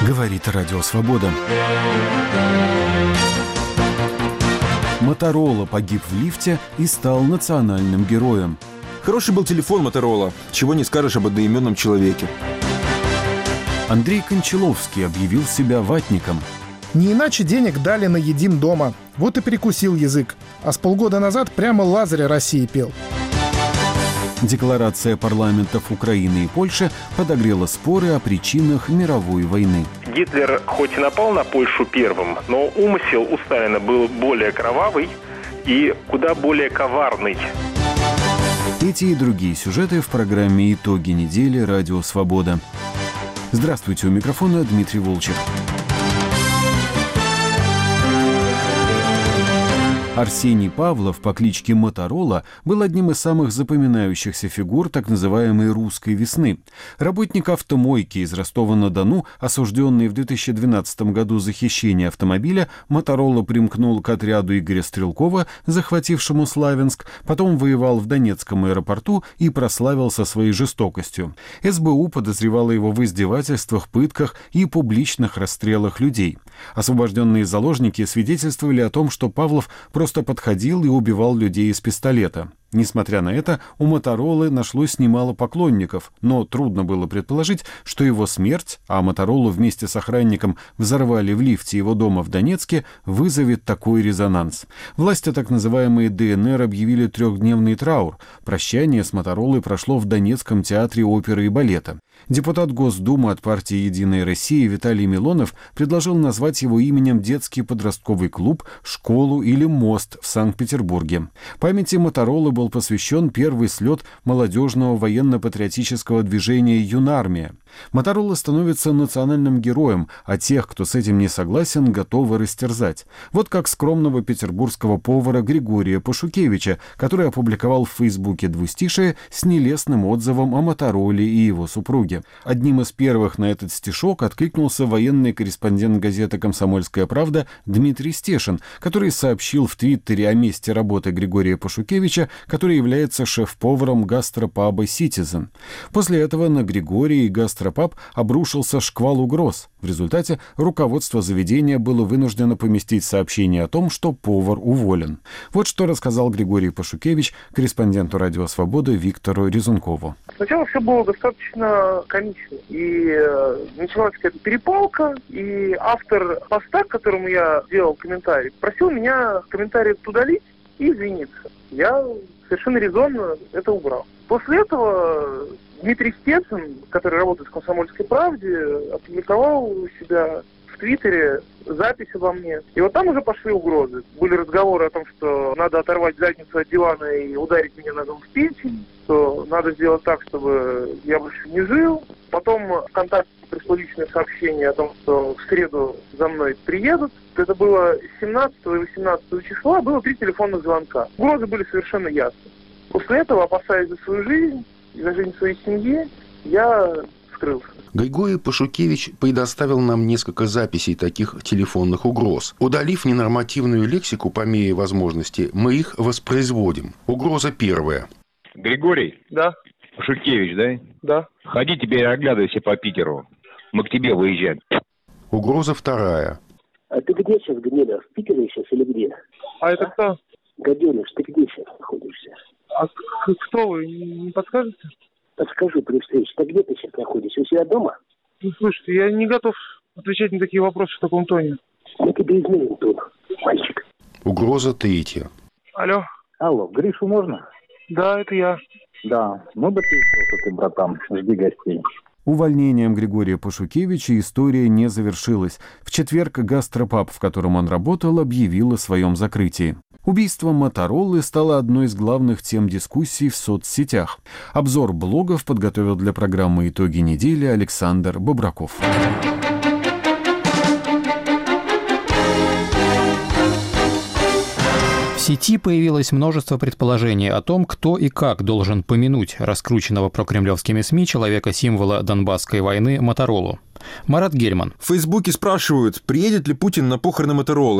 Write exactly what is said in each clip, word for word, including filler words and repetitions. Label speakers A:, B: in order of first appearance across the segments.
A: Говорит Радио Свобода. Моторола погиб в лифте и стал национальным героем.
B: Хороший был телефон Моторола. Чего не скажешь об одноименном человеке.
A: Андрей Кончаловский объявил себя ватником.
C: Не иначе денег дали на «Едим дома». Вот и прикусил язык. А с полгода назад прямо Лазаря России пел.
A: Декларация парламентов Украины и Польши подогрела споры о причинах мировой войны.
D: Гитлер хоть и напал на Польшу первым, но умысел у Сталина был более кровавый и куда более коварный.
A: Эти и другие сюжеты в программе «Итоги недели. Радио Свобода». Здравствуйте, у микрофона Дмитрий Волчек. Арсений Павлов по кличке Моторола был одним из самых запоминающихся фигур так называемой «русской весны». Работник автомойки из Ростова-на-Дону, осужденный в две тысячи двенадцатом году за хищение автомобиля, Моторола примкнул к отряду Игоря Стрелкова, захватившему Славянск, потом воевал в Донецком аэропорту и прославился своей жестокостью. эс бэ у подозревало его в издевательствах, пытках и публичных расстрелах людей. Освобожденные заложники свидетельствовали о том, что Павлов просто просто подходил и убивал людей из пистолета. Несмотря на это, у Моторолы нашлось немало поклонников, но трудно было предположить, что его смерть, а Моторолу вместе с охранником взорвали в лифте его дома в Донецке, вызовет такой резонанс. Власти так называемые дэ эн эр объявили трехдневный траур. Прощание с Моторолой прошло в Донецком театре оперы и балета. Депутат Госдумы от партии «Единая Россия» Виталий Милонов предложил назвать его именем детский подростковый клуб, школу или мост в Санкт-Петербурге. Памяти Моторолы был посвящен первый слет молодежного военно-патриотического движения «Юнармия». Моторола становится национальным героем, а тех, кто с этим не согласен, готовы растерзать. Вот как скромного петербургского повара Григория Пашукевича, который опубликовал в Фейсбуке двустишие с нелестным отзывом о Мотороле и его супруге. Одним из первых на этот стишок откликнулся военный корреспондент газеты «Комсомольская правда» Дмитрий Стешин, который сообщил в Твиттере о месте работы Григория Пашукевича, который является шеф-поваром гастропаба «Ситизен». После этого на Григория и гастропаб обрушился шквал угроз. В результате руководство заведения было вынуждено поместить сообщение о том, что повар уволен. Вот что рассказал Григорий Пашукевич корреспонденту «Радио Свобода» Виктору Резункову.
E: Сначала все было достаточно комично. И э, началась какая-то перепалка, и автор поста, к которому я сделал комментарий, просил меня комментарий удалить и извиниться. Я совершенно резонно это убрал. После этого Дмитрий Стешин, который работает в «Комсомольской правде», опубликовал у себя в Твиттере запись обо мне. И вот там уже пошли угрозы. Были разговоры о том, что надо оторвать задницу от дивана и ударить меня ногом в печень, что надо сделать так, чтобы я больше не жил. Потом ВКонтакте пришло личное сообщение о том, что в среду за мной приедут. Это было семнадцатого и восемнадцатого числа, было три телефонных звонка. Угрозы были совершенно ясны. После этого, опасаясь за свою жизнь и за жизнь своей семьи, я скрылся.
F: Григорий Пашукевич предоставил нам несколько записей таких телефонных угроз. Удалив ненормативную лексику по мере возможности, мы их воспроизводим. Угроза первая.
G: Григорий?
E: Да.
G: Пашукевич, да?
E: Да.
G: Ходи теперь оглядывайся по Питеру. Мы к тебе выезжаем.
F: Угроза вторая.
H: А ты где сейчас, Гнеда? В Питере сейчас или где?
E: А это кто?
H: Гаденыш, ты где сейчас находишься?
E: А кто вы, не подскажете?
H: Подскажу при встрече. Ты где ты сейчас находишься? У себя дома?
E: Ну, слушайте, я не готов отвечать на такие вопросы в таком тоне.
H: Мы тебе изменим тут, мальчик.
F: Угроза третья.
E: Алло.
I: Алло, Гришу можно?
E: Да, это я.
I: Да, ну да пиздился ты, братан, жди гостей.
A: Увольнением Григория Пашукевича история не завершилась. В четверг гастропаб, в котором он работал, объявил о своем закрытии. Убийство Моторолы стало одной из главных тем дискуссий в соцсетях. Обзор блогов подготовил для программы «Итоги недели» Александр Бобраков.
J: В сети появилось множество предположений о том, кто и как должен помянуть раскрученного прокремлевскими СМИ человека-символа Донбасской войны Моторолу. Марат Гельман.
B: В Фейсбуке спрашивают, приедет ли Путин на похороны Моторолы.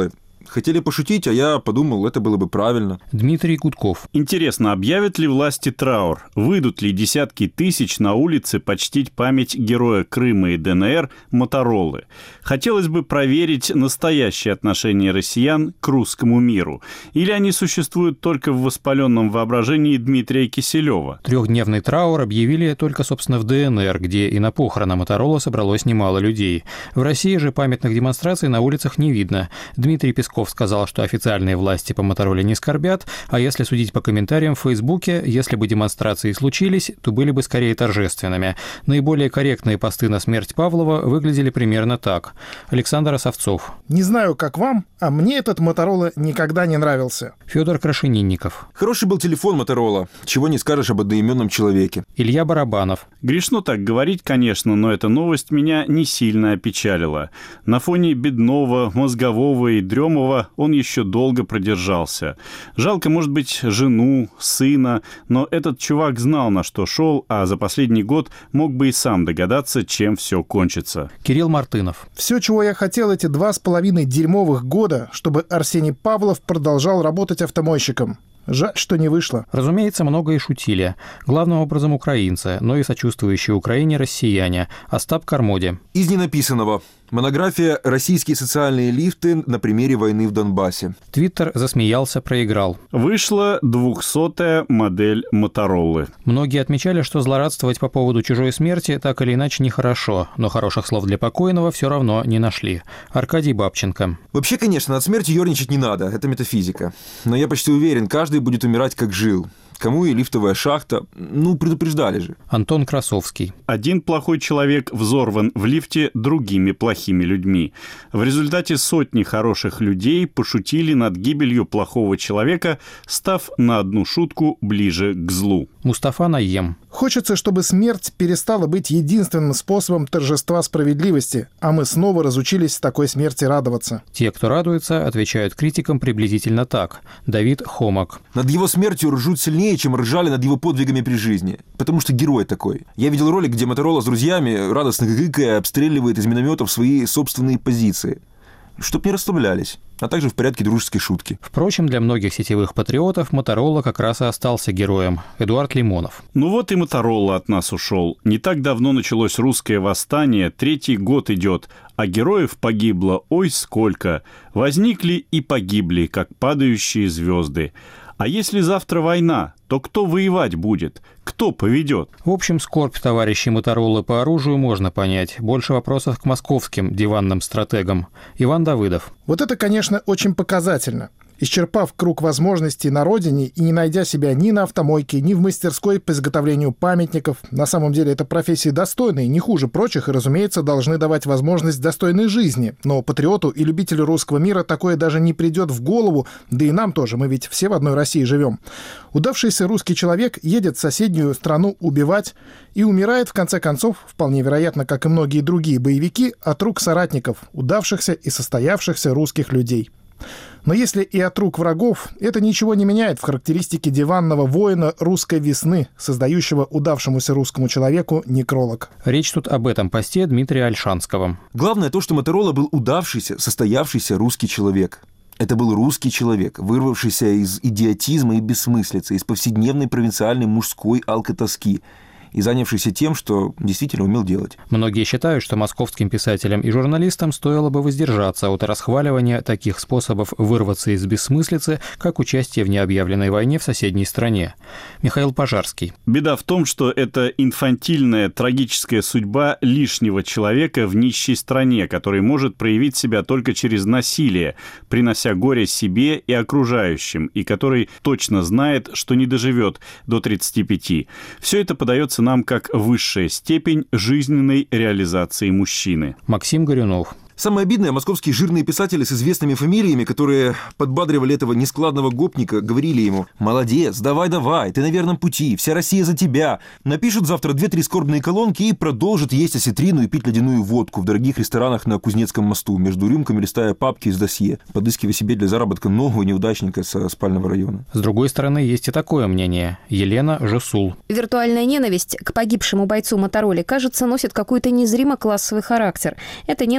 B: Хотели пошутить, а я подумал, это было бы правильно.
J: Дмитрий Гудков.
K: Интересно, объявят ли власти траур? Выйдут ли десятки тысяч на улицы почтить память героя Крыма и ДНР Моторолы? Хотелось бы проверить настоящее отношение россиян к русскому миру. Или они существуют только в воспаленном воображении Дмитрия Киселева?
J: Трехдневный траур объявили только, собственно, в ДНР, где и на похороны Моторола собралось немало людей. В России же памятных демонстраций на улицах не видно. Дмитрий Песков сказал, что официальные власти по Мотороле не скорбят, а если судить по комментариям в Фейсбуке, если бы демонстрации случились, то были бы скорее торжественными. Наиболее корректные посты на смерть Павлова выглядели примерно так. Александр Осовцов.
C: Не знаю, как вам, а мне этот Моторола никогда не нравился.
J: Федор Крашенинников.
B: Хороший был телефон Моторола. Чего не скажешь об одноименном человеке.
J: Илья Барабанов.
K: Грешно так говорить, конечно, но эта новость меня не сильно опечалила. На фоне Бедного, Мозгового и Дремова он еще долго продержался. Жалко, может быть, жену, сына, но этот чувак знал, на что шел, а за последний год мог бы и сам догадаться, чем все кончится.
J: Кирилл Мартынов.
C: Все, чего я хотел эти два с половиной дерьмовых года, чтобы Арсений Павлов продолжал работать автомойщиком. Жаль, что не вышло.
J: Разумеется, много и шутили. Главным образом украинцы, но и сочувствующие Украине россияне. Остап Кармоди.
B: Из ненаписанного. Монография «Российские социальные лифты на примере войны в Донбассе».
J: Твиттер засмеялся, проиграл.
K: Вышла двухсотая модель Моторолы.
J: Многие отмечали, что злорадствовать по поводу чужой смерти так или иначе нехорошо, но хороших слов для покойного все равно не нашли. Аркадий Бабченко.
B: Вообще, конечно, от смерти ерничать не надо, это метафизика. Но я почти уверен, каждый будет умирать как жил. Кому и лифтовая шахта. Ну, предупреждали же.
J: Антон Красовский.
K: Один плохой человек взорван в лифте другими плохими людьми. В результате сотни хороших людей пошутили над гибелью плохого человека, став на одну шутку ближе к злу.
J: Мустафа Найем.
C: Хочется, чтобы смерть перестала быть единственным способом торжества справедливости, а мы снова разучились такой смерти радоваться.
J: Те, кто радуется, отвечают критикам приблизительно так. Давид Хомак.
B: Над его смертью ржут сильнее, чем ржали над его подвигами при жизни. Потому что герой такой. Я видел ролик, где Моторола с друзьями, радостно гыкая, обстреливает из минометов свои собственные позиции. Чтоб не расслаблялись, а также в порядке дружеской шутки.
J: Впрочем, для многих сетевых патриотов Моторола как раз и остался героем. Эдуард Лимонов.
K: Ну вот и Моторола от нас ушел. Не так давно началось русское восстание, третий год идет, а героев погибло ой сколько. Возникли и погибли, как падающие звезды. А если завтра война, то кто воевать будет? Кто поведет?
J: В общем, скорбь товарищей Моторолы по оружию можно понять. Больше вопросов к московским диванным стратегам. Иван Давыдов.
C: Вот это, конечно, очень показательно. Исчерпав круг возможностей на родине и не найдя себя ни на автомойке, ни в мастерской по изготовлению памятников, на самом деле это профессии достойные, не хуже прочих, и, разумеется, должны давать возможность достойной жизни. Но патриоту и любителю русского мира такое даже не придет в голову, да и нам тоже, мы ведь все в одной России живем. Удавшийся русский человек едет в соседнюю страну убивать и умирает, в конце концов, вполне вероятно, как и многие другие боевики, от рук соратников, удавшихся и состоявшихся русских людей. Но если и от рук врагов, это ничего не меняет в характеристике диванного воина русской весны, создающего удавшемуся русскому человеку некролог.
J: Речь тут об этом посте Дмитрия Ольшанского.
B: Главное то, что Моторола был удавшийся, состоявшийся русский человек. Это был русский человек, вырвавшийся из идиотизма и бессмыслицы, из повседневной провинциальной мужской алкотоски и занявшийся тем, что действительно умел делать.
J: Многие считают, что московским писателям и журналистам стоило бы воздержаться от расхваливания таких способов вырваться из бессмыслицы, как участие в необъявленной войне в соседней стране. Михаил Пожарский.
K: Беда в том, что это инфантильная, трагическая судьба лишнего человека в нищей стране, который может проявить себя только через насилие, принося горе себе и окружающим, и который точно знает, что не доживет до тридцати пяти. Все это подается нам как высшая степень жизненной реализации мужчины.
J: Максим Горюнов.
B: Самое обидное, московские жирные писатели с известными фамилиями, которые подбадривали этого нескладного гопника, говорили ему: «Молодец, давай-давай, ты на верном пути, вся Россия за тебя». Напишут завтра две-три скорбные колонки и продолжат есть осетрину и пить ледяную водку в дорогих ресторанах на Кузнецком мосту, между рюмками листая папки из досье, подыскивая себе для заработка нового неудачника со спального района.
J: С другой стороны, есть и такое мнение. Елена Жесул.
L: Виртуальная ненависть к погибшему бойцу Мотороле, кажется, носит какой-то незримо классовый характер. Это ненависть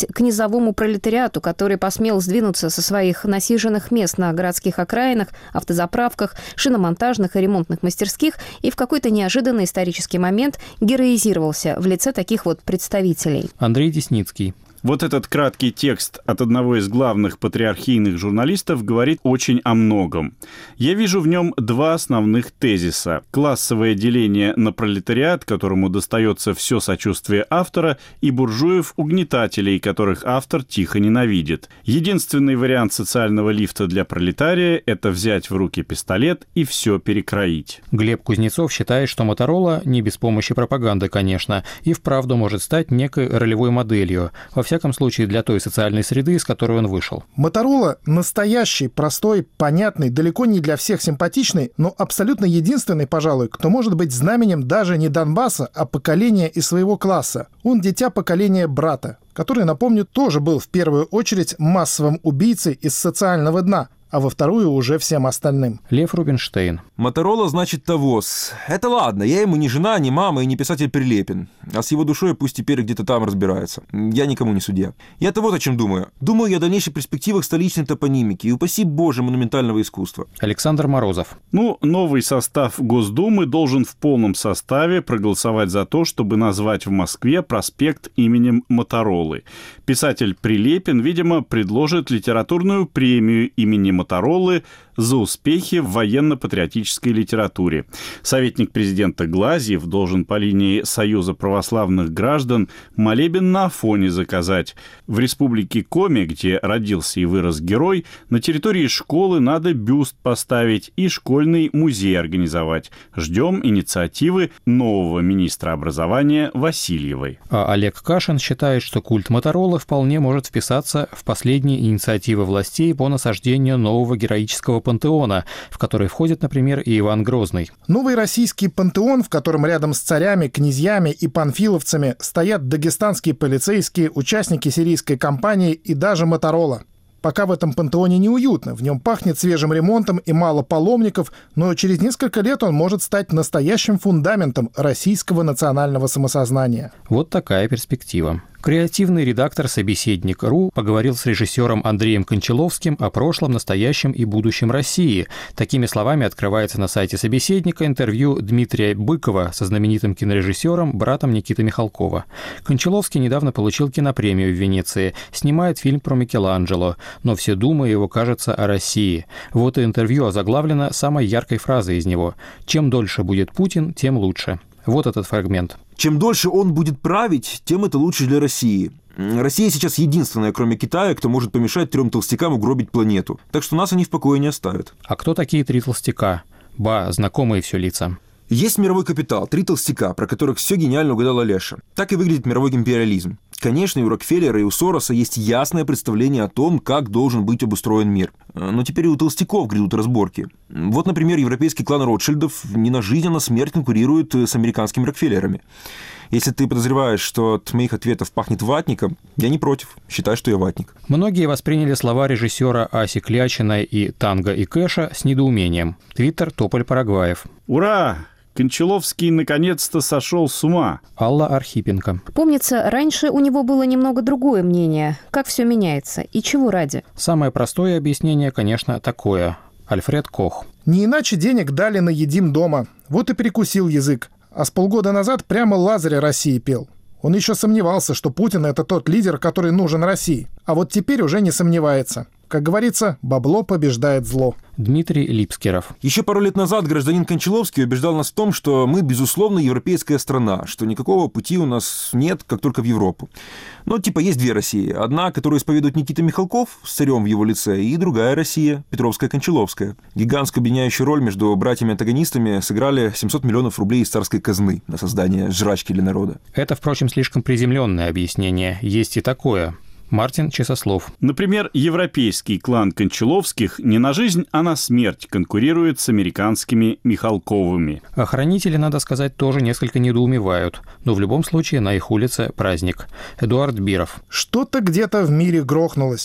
L: к низовому пролетариату, который посмел сдвинуться со своих насиженных мест на городских окраинах, автозаправках, шиномонтажных и ремонтных мастерских и в какой-то неожиданный исторический момент героизировался в лице таких вот представителей.
J: Андрей Десницкий.
K: Вот этот краткий текст от одного из главных патриархийных журналистов говорит очень о многом. Я вижу в нем два основных тезиса. Классовое деление на пролетариат, которому достается все сочувствие автора, и буржуев-угнетателей, которых автор тихо ненавидит. Единственный вариант социального лифта для пролетария – это взять в руки пистолет и все перекроить.
J: Глеб Кузнецов считает, что Моторола, не без помощи пропаганды, конечно, и вправду может стать некой ролевой моделью, во В всяком случае, для той социальной среды, из которой он вышел.
C: Моторола настоящий, простой, понятный, далеко не для всех симпатичный, но абсолютно единственный, пожалуй, кто может быть знаменем даже не Донбасса, а поколения из своего класса. Он дитя поколения брата, который, напомню, тоже был в первую очередь массовым убийцей из социального дна, а во вторую уже всем остальным.
J: Лев Рубинштейн.
B: Моторола значит тавос. Это ладно, я ему не жена, не мама и не писатель Прилепин. А с его душой пусть теперь где-то там разбирается. Я никому не судья. Я-то вот о чем думаю. Думаю я о дальнейших перспективах столичной топонимики и, упаси Боже, монументального искусства.
J: Александр Морозов.
K: Ну, новый состав Госдумы должен в полном составе проголосовать за то, чтобы назвать в Москве проспект именем Моторолы. Писатель Прилепин, видимо, предложит литературную премию имени Моторолы за успехи в военно-патриотической литературе. Советник президента Глазьев должен по линии Союза православных граждан молебен на Афоне заказать. В республике Коми, где родился и вырос герой, на территории школы надо бюст поставить и школьный музей организовать. Ждем инициативы нового министра образования Васильевой.
J: А Олег Кашин считает, что культ Моторолы вполне может вписаться в последние инициативы властей по насаждению нового героического пантеона, в который входит, например, и Иван Грозный.
C: Новый российский пантеон, в котором рядом с царями, князьями и панфиловцами стоят дагестанские полицейские, участники сирийской кампании и даже Моторола. Пока в этом пантеоне неуютно, в нем пахнет свежим ремонтом и мало паломников, но через несколько лет он может стать настоящим фундаментом российского национального самосознания.
J: Вот такая перспектива. Креативный редактор «Собеседник точка ру» поговорил с режиссером Андреем Кончаловским о прошлом, настоящем и будущем России. Такими словами открывается на сайте «Собеседника» интервью Дмитрия Быкова со знаменитым кинорежиссером, братом Никиты Михалкова. Кончаловский недавно получил кинопремию в Венеции, снимает фильм про Микеланджело, но все думы его, кажется, о России. Вот и интервью озаглавлено самой яркой фразой из него: «Чем дольше будет Путин, тем лучше». Вот этот фрагмент.
B: Чем дольше он будет править, тем это лучше для России. Россия сейчас единственная, кроме Китая, кто может помешать трем толстякам угробить планету. Так что нас они в покое не оставят.
J: А кто такие три толстяка? Ба, знакомые все лица.
B: Есть мировой капитал, три толстяка, про которых все гениально угадал Олеша. Так и выглядит мировой империализм. Конечно, и у Рокфеллера, и у Сороса есть ясное представление о том, как должен быть обустроен мир. Но теперь и у толстяков грядут разборки. Вот, например, европейский клан Ротшильдов не на жизнь, а на смерть конкурирует с американскими Рокфеллерами. Если ты подозреваешь, что от моих ответов пахнет ватником, я не против. Считай, что я ватник.
J: Многие восприняли слова режиссера Аси Клячиной и Танго и Кэша с недоумением. Твиттер Тополь Парагваев.
K: Ура! Кончаловский наконец-то сошел с ума.
J: Алла Архипенко.
L: Помнится, раньше у него было немного другое мнение. Как все меняется и чего ради?
J: Самое простое объяснение, конечно, такое. Альфред Кох.
C: Не иначе денег дали на «Едим дома». Вот и перекусил язык. А с полгода назад прямо Лазаря России пел. Он еще сомневался, что Путин — это тот лидер, который нужен России. А вот теперь уже не сомневается. Как говорится, бабло побеждает зло.
J: Дмитрий Липскеров.
B: Еще пару лет назад гражданин Кончаловский убеждал нас в том, что мы, безусловно, европейская страна, что никакого пути у нас нет, как только в Европу. Но типа есть две России. Одна, которую исповедует Никита Михалков с царем в его лице, и другая Россия, Петровская-Кончаловская. Гигантскую объединяющую роль между братьями-антагонистами сыграли семьсот миллионов рублей из царской казны на создание жрачки для народа.
J: Это, впрочем, слишком приземленное объяснение. Есть и такое. Мартин Часослов.
K: Например, европейский клан Кончаловских не на жизнь, а на смерть конкурирует с американскими Михалковыми.
J: Охранители, надо сказать, тоже несколько недоумевают. Но в любом случае на их улице праздник. Эдуард Биров.
C: Что-то где-то в мире грохнулось.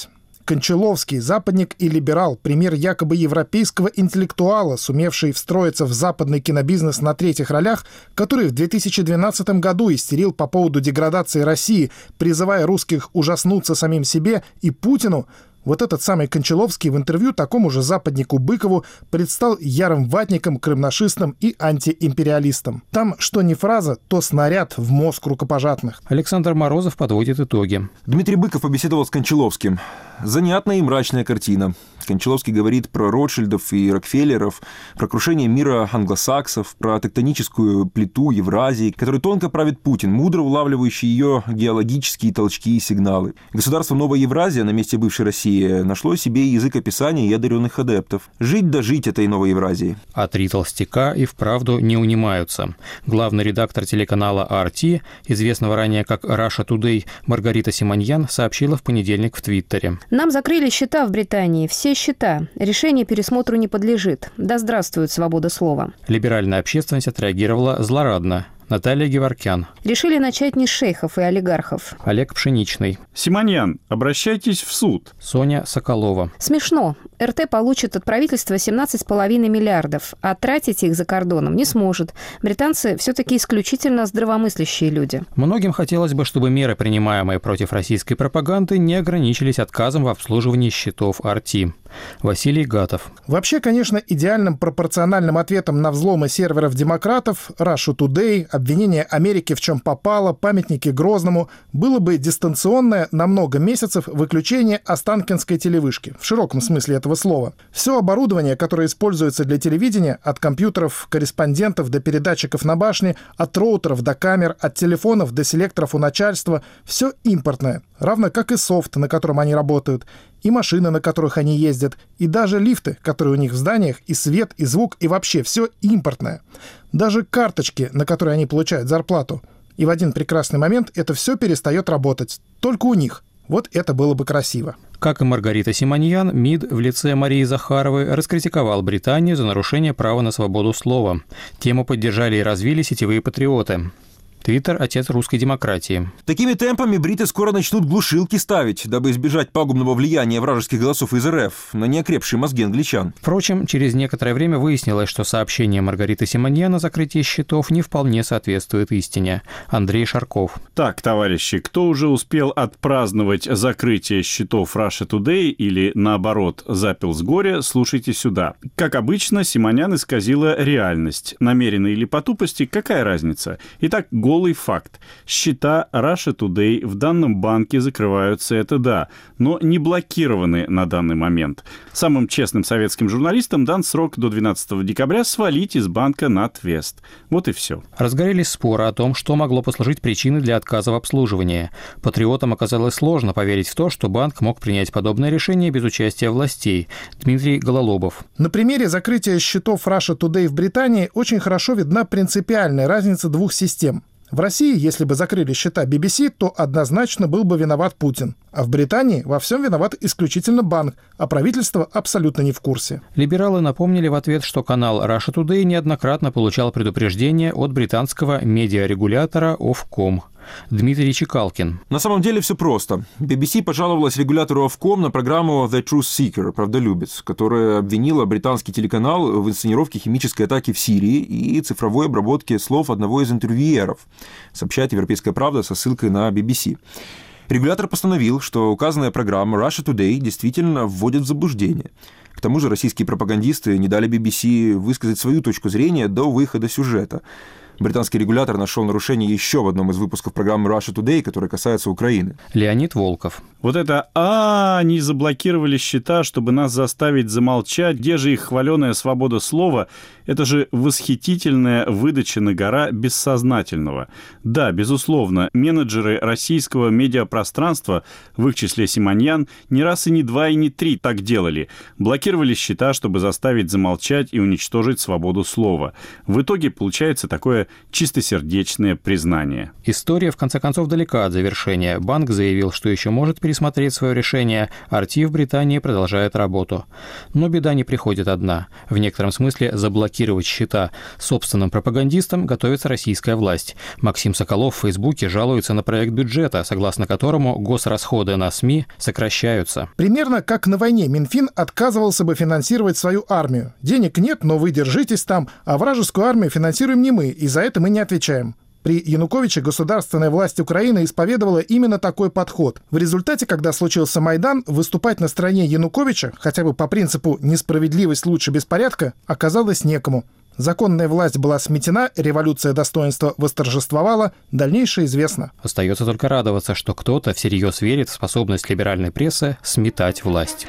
C: Кончаловский – западник и либерал, пример якобы европейского интеллектуала, сумевший встроиться в западный кинобизнес на третьих ролях, который в две тысячи двенадцатом году истерил по поводу деградации России, призывая русских ужаснуться самим себе и Путину. Вот этот самый Кончаловский в интервью такому же западнику Быкову предстал ярым ватником, крымнашистом и антиимпериалистом. Там что не фраза, то снаряд в мозг рукопожатных.
J: Александр Морозов подводит итоги.
B: Дмитрий Быков побеседовал с Кончаловским. Занятная и мрачная картина. Кончаловский говорит про Ротшильдов и Рокфеллеров, про крушение мира англосаксов, про тектоническую плиту Евразии, которой тонко правит Путин, мудро улавливающий ее геологические толчки и сигналы. Государство Новая Евразия на месте бывшей России нашло себе язык описания и одаренных адептов. Жить да жить этой Новой Евразии.
J: А три толстяка и вправду не унимаются. Главный редактор телеканала ар ти, известного ранее как Russia Today, Маргарита Симоньян сообщила в понедельник в Твиттере.
L: Нам закрыли счета в Британии, все счета. Решение пересмотру не подлежит. Да здравствует свобода слова.
J: Либеральная общественность отреагировала злорадно. Наталья Геворкян.
L: Решили начать не с шейхов и олигархов.
J: Олег Пшеничный.
K: Симоньян, обращайтесь в суд.
J: Соня Соколова.
L: Смешно. эр тэ получит от правительства семнадцать с половиной миллиардов, а тратить их за кордоном не сможет. Британцы все-таки исключительно здравомыслящие люди.
J: Многим хотелось бы, чтобы меры, принимаемые против российской пропаганды, не ограничились отказом в обслуживании счетов ар ти. Василий Гатов.
C: Вообще, конечно, идеальным пропорциональным ответом на взломы серверов демократов, Russia Today, обвинение Америки в чем попало, памятники Грозному, было бы дистанционное на много месяцев выключение Останкинской телевышки, в широком смысле этого слова. Все оборудование, которое используется для телевидения, от компьютеров, корреспондентов до передатчиков на башне, от роутеров до камер, от телефонов до селекторов у начальства, все импортное, равно как и софт, на котором они работают, и машины, на которых они ездят, и даже лифты, которые у них в зданиях, и свет, и звук, и вообще все импортное. Даже карточки, на которые они получают зарплату. И в один прекрасный момент это все перестает работать. Только у них. Вот это было бы красиво.
J: Как и Маргарита Симоньян, МИД в лице Марии Захаровой раскритиковал Британию за нарушение права на свободу слова. Тему поддержали и развили сетевые патриоты. Твиттер – отец русской демократии.
B: Такими темпами бриты скоро начнут глушилки ставить, дабы избежать пагубного влияния вражеских голосов из эр эф на неокрепшие мозги англичан.
J: Впрочем, через некоторое время выяснилось, что сообщение Маргариты Симоньян о закрытии счетов не вполне соответствует истине. Андрей Шарков.
K: Так, товарищи, кто уже успел отпраздновать закрытие счетов Russia Today или, наоборот, запил с горя, слушайте сюда. Как обычно, Симоньян исказила реальность. Намеренно или по тупости, какая разница? Итак, голос Голый факт. Счета Russia Today в данном банке закрываются, это да, но не блокированы на данный момент. Самым честным советским журналистам дан срок до двенадцатого декабря свалить из банка на Твест. Вот и все.
J: Разгорелись споры о том, что могло послужить причиной для отказа в обслуживании. Патриотам оказалось сложно поверить в то, что банк мог принять подобное решение без участия властей. Дмитрий Гололобов.
C: На примере закрытия счетов Russia Today в Британии очень хорошо видна принципиальная разница двух систем. В России, если бы закрыли счета би би си, то однозначно был бы виноват Путин. А в Британии во всем виноват исключительно банк, а правительство абсолютно не в курсе.
J: Либералы напомнили в ответ, что канал Russia Today неоднократно получал предупреждение от британского медиарегулятора Ofcom. Дмитрий Чекалкин.
B: На самом деле все просто. би би си пожаловалась регулятору Ofcom на программу The Truth Seeker, правдолюбец, которая обвинила британский телеканал в инсценировке химической атаки в Сирии и цифровой обработке слов одного из интервьюеров, сообщает «Европейская правда» со ссылкой на би би си. Регулятор постановил, что указанная программа Russia Today действительно вводит в заблуждение. К тому же российские пропагандисты не дали би би си высказать свою точку зрения до выхода сюжета. Британский регулятор нашел нарушение еще в одном из выпусков программы Russia Today, который касается Украины.
J: Леонид Волков.
K: Вот это «а, они заблокировали счета, чтобы нас заставить замолчать, где же их хваленая свобода слова?» Это же восхитительная выдача на гора бессознательного. Да, безусловно, менеджеры российского медиапространства, в их числе Симоньян, не раз и не два и не три так делали. Блокировали счета, чтобы заставить замолчать и уничтожить свободу слова. В итоге получается такое чистосердечное признание.
J: История, в конце концов, далека от завершения. Банк заявил, что еще может пересмотреть пересмотреть свое решение, Арти в Британии продолжает работу. Но беда не приходит одна. В некотором смысле заблокировать счета собственным пропагандистам готовится российская власть. Максим Соколов в Фейсбуке жалуется на проект бюджета, согласно которому госрасходы на СМИ сокращаются.
C: Примерно как на войне Минфин отказывался бы финансировать свою армию. Денег нет, но вы держитесь там, а вражескую армию финансируем не мы, и за это мы не отвечаем. При Януковиче государственная власть Украины исповедовала именно такой подход. В результате, когда случился Майдан, выступать на стороне Януковича, хотя бы по принципу «несправедливость лучше беспорядка», оказалось некому. Законная власть была сметена, революция достоинства восторжествовала, дальнейшее известно.
J: Остается только радоваться, что кто-то всерьез верит в способность либеральной прессы сметать власть.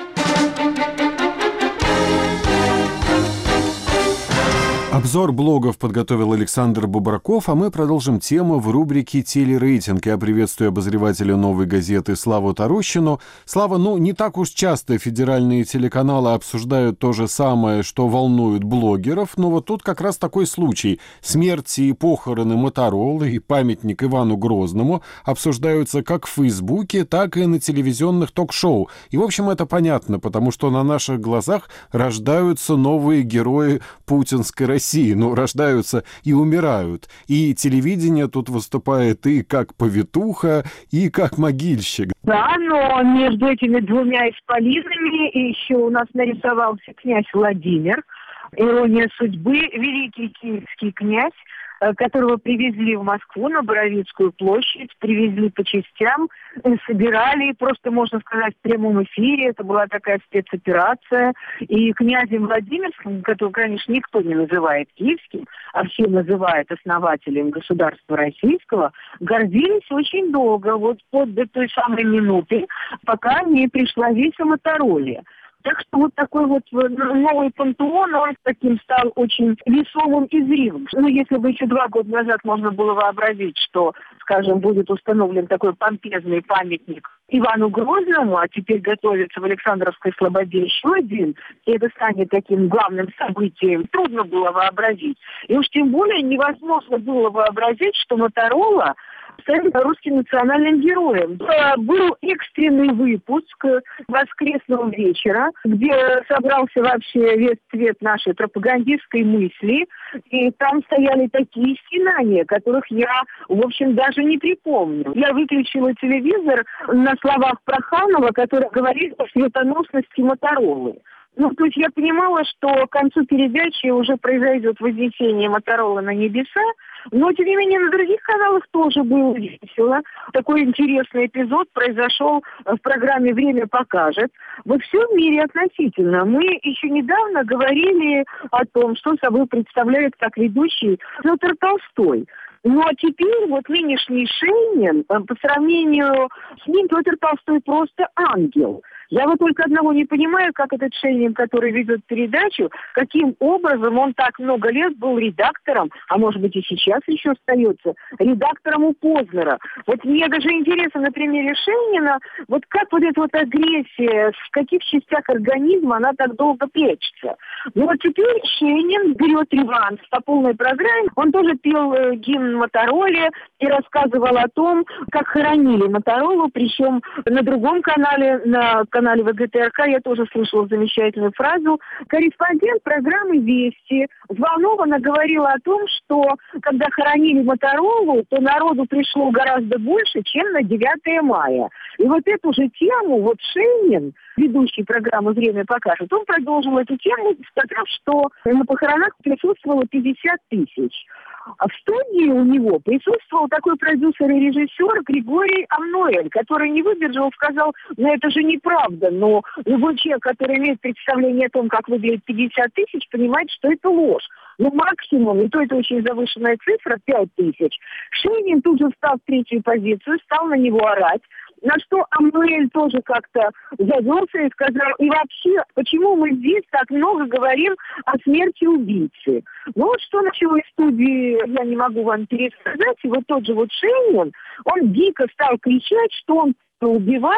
A: Обзор блогов подготовил Александр Бубраков, а мы продолжим тему в рубрике «Телерейтинг». Я приветствую обозревателя «Новой газеты» Славу Тарущину. Слава, ну, не так уж часто федеральные телеканалы обсуждают то же самое, что волнует блогеров, но вот тут как раз такой случай. Смерти и похороны Моторолы и памятник Ивану Грозному обсуждаются как в Фейсбуке, так и на телевизионных ток-шоу. И, в общем, это понятно, потому что на наших глазах рождаются новые герои путинской России. Ну, рождаются и умирают. И телевидение тут выступает и как повитуха, и как могильщик.
M: Да, но между этими двумя исполинами еще у нас нарисовался князь Владимир. Ирония судьбы, великий киевский князь, которого привезли в Москву на Боровицкую площадь, привезли по частям, собирали, просто, можно сказать, в прямом эфире. Это была такая спецоперация. И князем Владимирским, которого, конечно, никто не называет киевским, а все называют основателем государства российского, гордились очень долго, вот под до той самой минуты, пока не пришла весть о Мотороле. Так что вот такой вот новый пантеон, он таким стал очень весомым и зримым. Ну, если бы еще два года назад можно было вообразить, что, скажем, будет установлен такой помпезный памятник Ивану Грозному, а теперь готовится в Александровской Слободе еще один, и это станет таким главным событием, трудно было вообразить. И уж тем более невозможно было вообразить, что Моторола станет русским национальным героем. Был экстренный выпуск воскресного вечера, где собрался вообще весь цвет нашей пропагандистской мысли, и там стояли такие стенания, которых я, в общем, даже не припомню. Я выключила телевизор на словах Проханова, который говорит о светоносности Моторолы. Ну, то есть я понимала, что к концу передачи уже произойдет вознесение Моторолы на небеса, но, тем не менее, на других каналах тоже было весело. Такой интересный эпизод произошел в программе «Время покажет». Во всем мире относительно. Мы еще недавно говорили о том, что собой представляет как ведущий Петр Толстой. Ну, а теперь вот нынешний Шейнин, по сравнению с ним, Петр Толстой просто ангел. Я вот только одного не понимаю, как этот Шейнин, который ведет передачу, каким образом он так много лет был редактором, а может быть и сейчас еще остается, редактором у Познера. Вот мне даже интересно на примере Шейнина, вот как вот эта вот агрессия, в каких частях организма она так долго прячется. Ну вот теперь Шейнин берет реванш по полной программе. Он тоже пел э, гимн Мотороле и рассказывал о том, как хоронили Моторолу, причем на другом канале, на канале ВГТРК я тоже слышала замечательную фразу. Корреспондент программы «Вести» взволнованно говорила о том, что когда хоронили Моторолу, то народу пришло гораздо больше, чем на девятое мая. И вот эту же тему, вот Шейнин, ведущий программы «Время покажет», он продолжил эту тему, сказав, что на похоронах присутствовало пятьдесят тысяч. А в студии у него присутствовал такой продюсер и режиссер Григорий Амнуэль, который не выдержал, сказал, ну это же неправда, но любой человек, который имеет представление о том, как выглядит пятьдесят тысяч, понимает, что это ложь. Ну, максимум, и то это очень завышенная цифра, пять тысяч. Шейнин тут же встал в третью позицию, стал на него орать. На что Амнуэль тоже как-то завелся и сказал, и вообще, почему мы здесь так много говорим о смерти убийцы? Ну вот что началось в студии, я не могу вам пересказать, и вот тот же вот Шейнин, он дико стал кричать, что он убивал,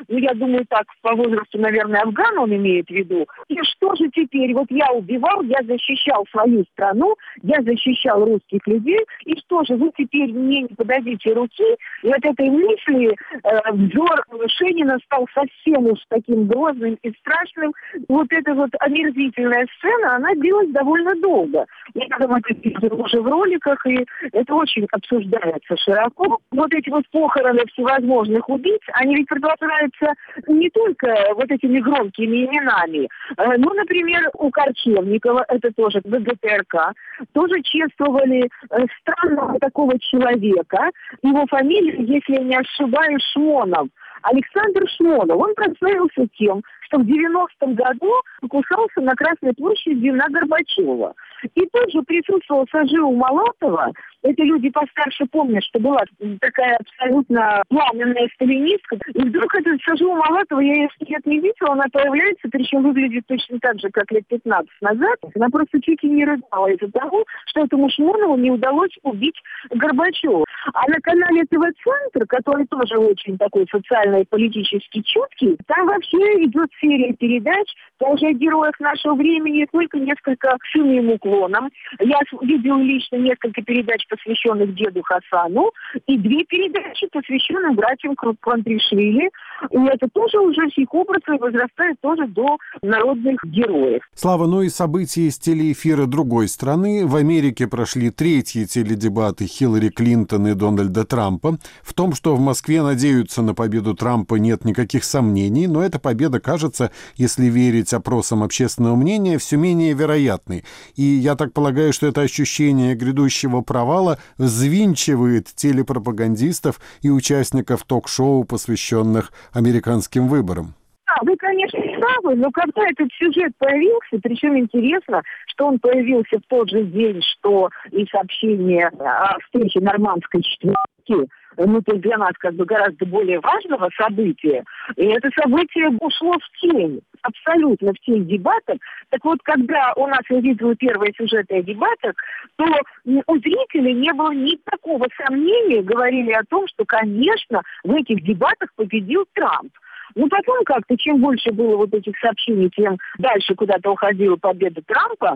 M: ну, я думаю, так, по возрасту, наверное, афган он имеет в виду. И что же теперь? Вот я убивал, я защищал свою страну, я защищал русских людей, и что же, вы теперь мне не подадите руки? И от этой мысли э, взор Шенина стал совсем уж таким грозным и страшным. Вот эта вот омерзительная сцена, она длилась довольно долго. Я потом это видела уже в роликах, и это очень обсуждается широко. Вот эти вот похороны всевозможных убийц, они ведь продолжаются не только вот этими громкими именами. Э, ну, например, у Корчевникова, это тоже в гэ тэ эр ка, тоже чествовали э, странного такого человека. Его фамилия, если я не ошибаюсь, Шмонов. Александр Шмонов. Он прославился тем, что в девяностом году покушался на Красной площади на Горбачева. И тут же присутствовал Сажива Малатова. Это люди постарше помнят, что была такая абсолютно пламенная сталинистка. И вдруг этот Сажива Малатова, я ее лет не видела, она появляется, причем выглядит точно так же, как лет пятнадцать назад. Она просто чуть ли не рыдала из-за того, что этому Шмонову не удалось убить Горбачева. А на канале тэ вэ-центр, который тоже очень такой социально и политически чуткий, там вообще идет серия передач тоже о героях нашего времени, только несколько с иным уклоном. Я видела лично несколько передач, посвященных деду Хасану, и две передачи, посвященных братьям Квантришвили. И это тоже уже с их образом возрастает тоже до народных героев.
A: Слава, ну и события из телеэфира другой страны. В Америке прошли третьи теледебаты Хиллари Клинтон и Дональда Трампа. В том, что в Москве надеются на победу Трампа, нет никаких сомнений, но эта победа кажется, если верить опросам общественного мнения, все менее вероятной. И я так полагаю, что это ощущение грядущего провала взвинчивает телепропагандистов и участников ток-шоу, посвященных американским выборам.
M: Да, вы, конечно, правы, но когда этот сюжет появился, причем интересно, что он появился в тот же день, что и сообщение о встрече Нормандской четверки, ну, то есть для нас как бы гораздо более важного события, и это событие ушло в тень, абсолютно в тень дебатов. Так вот, когда у нас я видела первые сюжеты о дебатах, то у зрителей не было никакого сомнения, говорили о том, что, конечно, в этих дебатах победил Трамп. Ну, потом как-то, чем больше было вот этих сообщений, тем дальше куда-то уходила победа Трампа.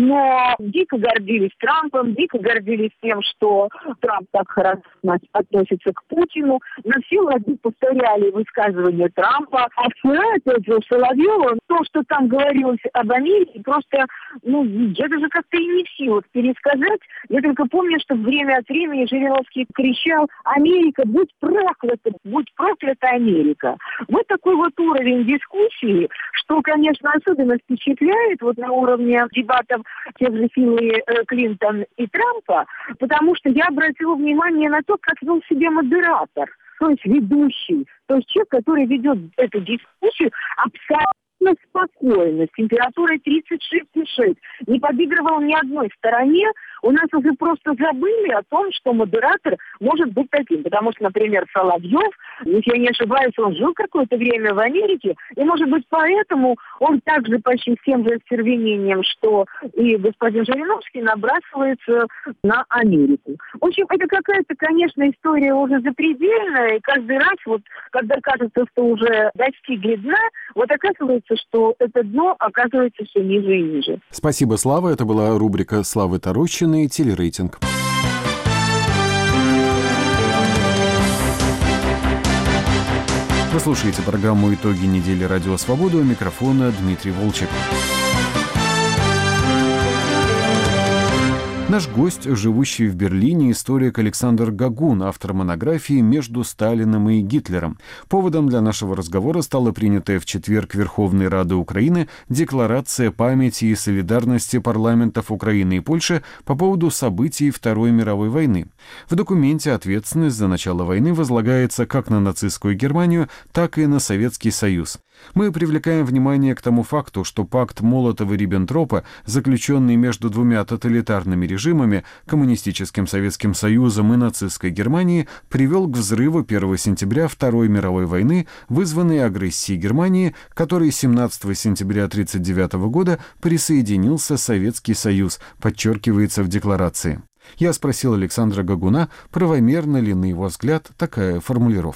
M: Но дико гордились Трампом, дико гордились тем, что Трамп так хорошо относится к Путину. На все лады повторяли высказывания Трампа. А вчера, опять же, Соловьева, то, что там говорилось об Америке, просто, ну, я даже как-то и не в силах пересказать. Я только помню, что время от времени Жириновский кричал: «Америка, будь проклята, будь проклята Америка». Вот такой вот уровень дискуссии, что, конечно, особенно впечатляет вот на уровне дебатов тех же Хиллари Клинтон и Трампа, потому что я обратила внимание на то, как вел себя модератор, то есть ведущий, то есть человек, который ведет эту дискуссию абсолютно спокойно, с температурой тридцать шесть и шесть, не подыгрывал ни одной стороне. У нас уже просто забыли о том, что модератор может быть таким. Потому что, например, Соловьев, если я не ошибаюсь, он жил какое-то время в Америке, и, может быть, поэтому он также почти с тем же остервенением, что и господин Жириновский, набрасывается на Америку. В общем, это какая-то, конечно, история уже запредельная, и каждый раз, вот, когда кажется, что уже достигли дна, вот оказывается, что это дно оказывается все ниже и ниже.
A: Спасибо, Слава. Это была рубрика Славы Тарущиной и телерейтинг. Вы слушаете программу «Итоги недели. Радио Свобода». У микрофона Дмитрий Волчек. Наш гость, живущий в Берлине, историк Александр Гагун, автор монографии «Между Сталиным и Гитлером». Поводом для нашего разговора стала принятая в четверг Верховной Рады Украины Декларация памяти и солидарности парламентов Украины и Польши по поводу событий Второй мировой войны. В документе ответственность за начало войны возлагается как на нацистскую Германию, так и на Советский Союз. Мы привлекаем внимание к тому факту, что пакт Молотова-Риббентропа, заключенный между двумя тоталитарными режимами, коммунистическим Советским Союзом и нацистской Германией, привел к взрыву первого сентября Второй мировой войны, вызванной агрессией Германии, к которой семнадцатого сентября тысяча девятьсот тридцать девятого года присоединился Советский Союз, подчеркивается в декларации. Я спросил Александра Гагуна, правомерна ли, на его взгляд, такая формулировка.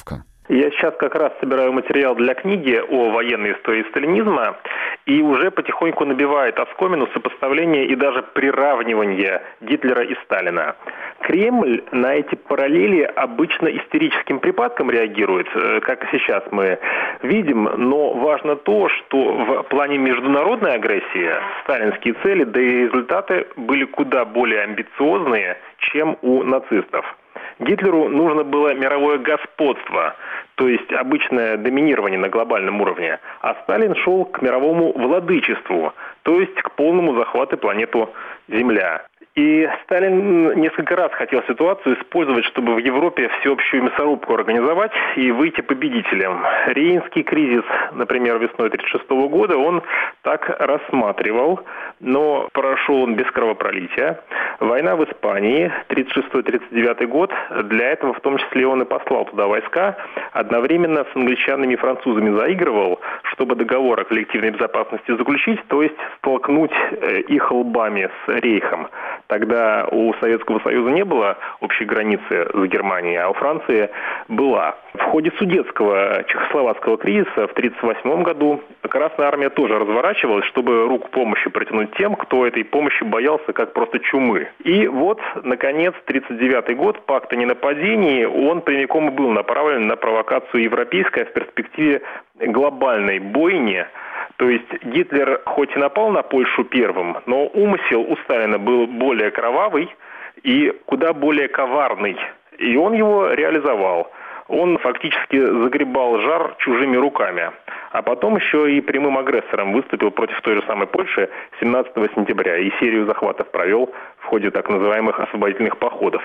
D: Я сейчас как раз собираю материал для книги о военной истории сталинизма, и уже потихоньку набивает оскомину сопоставление и даже приравнивание Гитлера и Сталина. Кремль на эти параллели обычно истерическим припадком реагирует, как и сейчас мы видим, но важно то, что в плане международной агрессии сталинские цели, да и результаты были куда более амбициозные, чем у нацистов. Гитлеру нужно было мировое господство, то есть обычное доминирование на глобальном уровне, а Сталин шел к мировому владычеству, то есть к полному захвату планету Земля. И Сталин несколько раз хотел ситуацию использовать, чтобы в Европе всеобщую мясорубку организовать и выйти победителем. Рейнский кризис, например, весной тысяча девятьсот тридцать шестого года, он так рассматривал, но прошел он без кровопролития. Война в Испании, тридцать шестой — тридцать девятый год, для этого в том числе он и послал туда войска, одновременно с англичанами и французами заигрывал, чтобы договор о коллективной безопасности заключить, то есть столкнуть их лбами с Рейхом. Тогда у Советского Союза не было общей границы с Германией, а у Франции была. В ходе Судетского чехословацкого кризиса в тысяча девятьсот тридцать восьмом году Красная Армия тоже разворачивалась, чтобы руку помощи протянуть тем, кто этой помощи боялся как просто чумы. И вот, наконец, тридцать девятый год, пакт о ненападении, он прямиком и был направлен на провокацию европейской, а в перспективе глобальной бойни. То есть Гитлер хоть и напал на Польшу первым, но умысел у Сталина был более кровавый и куда более коварный. И он его реализовал. Он фактически загребал жар чужими руками. А потом еще и прямым агрессором выступил против той же самой Польши семнадцатого сентября и серию захватов провел в ходе так называемых освободительных походов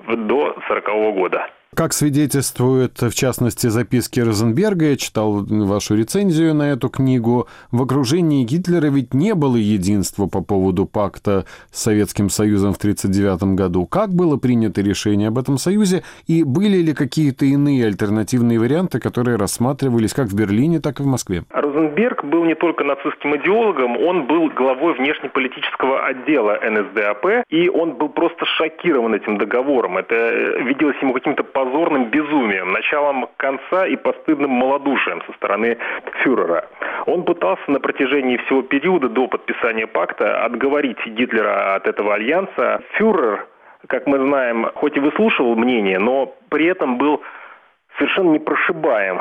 D: до сорокового года.
A: Как свидетельствуют, в частности, записки Розенберга, я читал вашу рецензию на эту книгу, в окружении Гитлера ведь не было единства по поводу пакта с Советским Союзом в тысяча девятьсот тридцать девятом году. Как было принято решение об этом союзе, и были ли какие-то иные альтернативные варианты, которые рассматривались как в Берлине, так и в Москве?
D: Розенберг был не только нацистским идеологом, он был главой внешнеполитического отдела эн эс дэ а пэ, и он был просто шокирован этим договором. Это виделось ему каким-то позорным безумием, началом конца и постыдным малодушием со стороны фюрера. Он пытался на протяжении всего периода до подписания пакта отговорить Гитлера от этого альянса. Фюрер, как мы знаем, хоть и выслушивал мнение, но при этом был совершенно непрошибаем.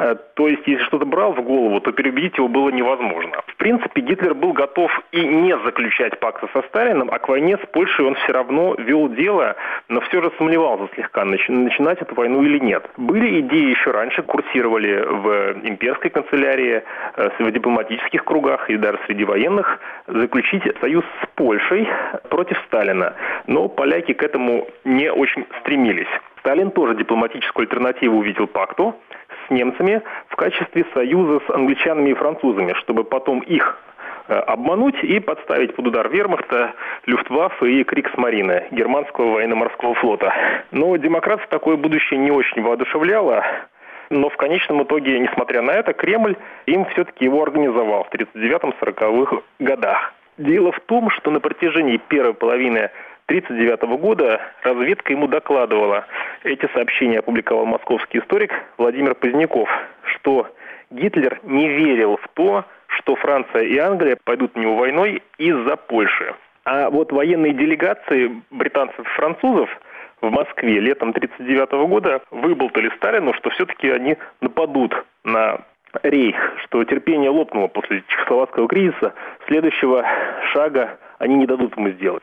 D: То есть, если что-то брал в голову, то переубедить его было невозможно. В принципе, Гитлер был готов и не заключать пакта со Сталиным, а к войне с Польшей он все равно вел дело, но все же сомневался слегка, начинать эту войну или нет. Были идеи еще раньше, курсировали в имперской канцелярии, в дипломатических кругах и даже среди военных, заключить союз с Польшей против Сталина. Но поляки к этому не очень стремились. Сталин тоже дипломатическую альтернативу увидел пакту с немцами в качестве союза с англичанами и французами, чтобы потом их обмануть и подставить под удар вермахта, Люфтваффе и Кригсмарine, германского военно-морского флота. Но демократов такое будущее не очень воодушевляло. Но в конечном итоге, несмотря на это, Кремль им все-таки его организовал в тридцать девятом — сороковых годах. Дело в том, что на протяжении первой половины тридцать девятого года разведка ему докладывала. Эти сообщения опубликовал московский историк Владимир Поздняков, что Гитлер не верил в то, что Франция и Англия пойдут на него войной из-за Польши. А вот военные делегации британцев и французов в Москве летом тридцать девятого года выболтали Сталину, что все-таки они нападут на Рейх, что терпение лопнуло после чехословацкого кризиса, следующего шага они не дадут ему сделать.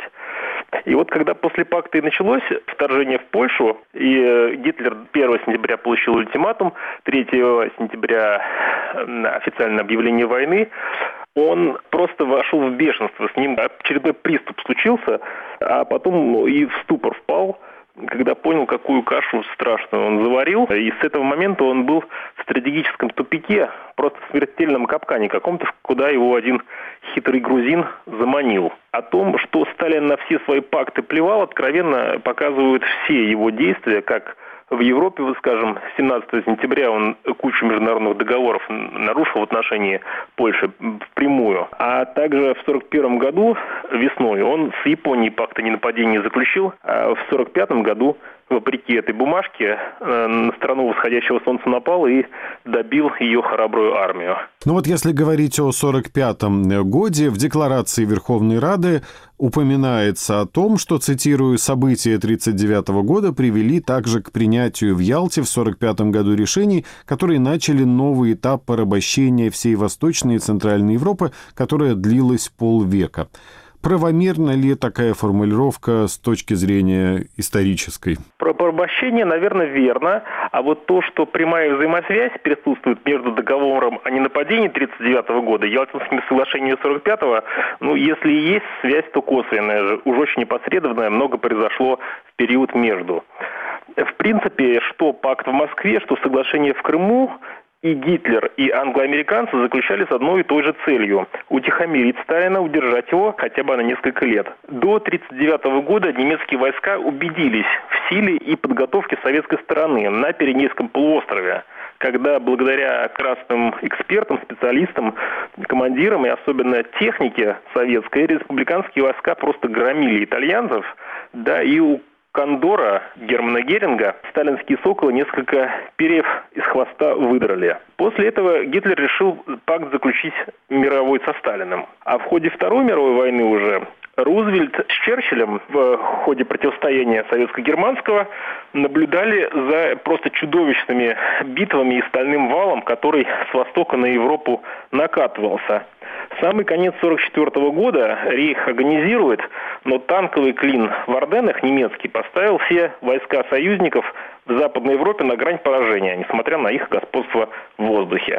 D: И вот когда после пакта и началось вторжение в Польшу, и э, Гитлер первого сентября получил ультиматум, третьего сентября официальное объявление войны, он просто вошел в бешенство, с ним очередной приступ случился, а потом и в ступор впал, когда понял, какую кашу страшную он заварил. И с этого момента он был в стратегическом тупике, просто в смертельном капкане каком-то, куда его один хитрый грузин заманил. О том, что Сталин на все свои пакты плевал, откровенно показывают все его действия, как в Европе, вот, скажем, семнадцатого сентября он кучу международных договоров нарушил в отношении Польши впрямую. А также в сорок первом году весной он с Японией пакт о ненападении заключил, а в сорок пятом году вопреки этой бумажке, на страну восходящего солнца напал и добил ее храбрую армию.
A: Ну вот если говорить о сорок пятом годе, в декларации Верховной Рады упоминается о том, что, цитирую, события тридцать девятого года привели также к принятию в Ялте в сорок пятом году решений, которые начали новый этап порабощения всей Восточной и Центральной Европы, которая длилась полвека. Правомерна ли такая формулировка с точки зрения исторической?
D: Про порабощение, наверное, верно. А вот то, что прямая взаимосвязь присутствует между договором о ненападении тридцать девятого года и Ялтинским соглашением сорок пятого, ну, если и есть связь, то косвенная же, уж очень непосредственная, много произошло в период между. В принципе, что пакт в Москве, что соглашение в Крыму, и Гитлер, и англоамериканцы заключали с одной и той же целью – утихомирить Сталина, удержать его хотя бы на несколько лет. До тридцать девятого года немецкие войска убедились в силе и подготовке советской стороны на Пиренейском полуострове, когда благодаря красным экспертам, специалистам, командирам и особенно технике советской, республиканские войска просто громили итальянцев, да и у Кондора Германа Геринга сталинские соколы несколько перьев из хвоста выдрали. После этого Гитлер решил пакт заключить мировой со Сталиным. А в ходе Второй мировой войны уже Рузвельт с Черчиллем в ходе противостояния советско-германского наблюдали за просто чудовищными битвами и стальным валом, который с востока на Европу накатывался. Самый конец сорок четвёртого года Рейх агонизирует, но танковый клин в Арденнах немецкий поставил все войска союзников в Западной Европе на грань поражения, несмотря на их господство в воздухе.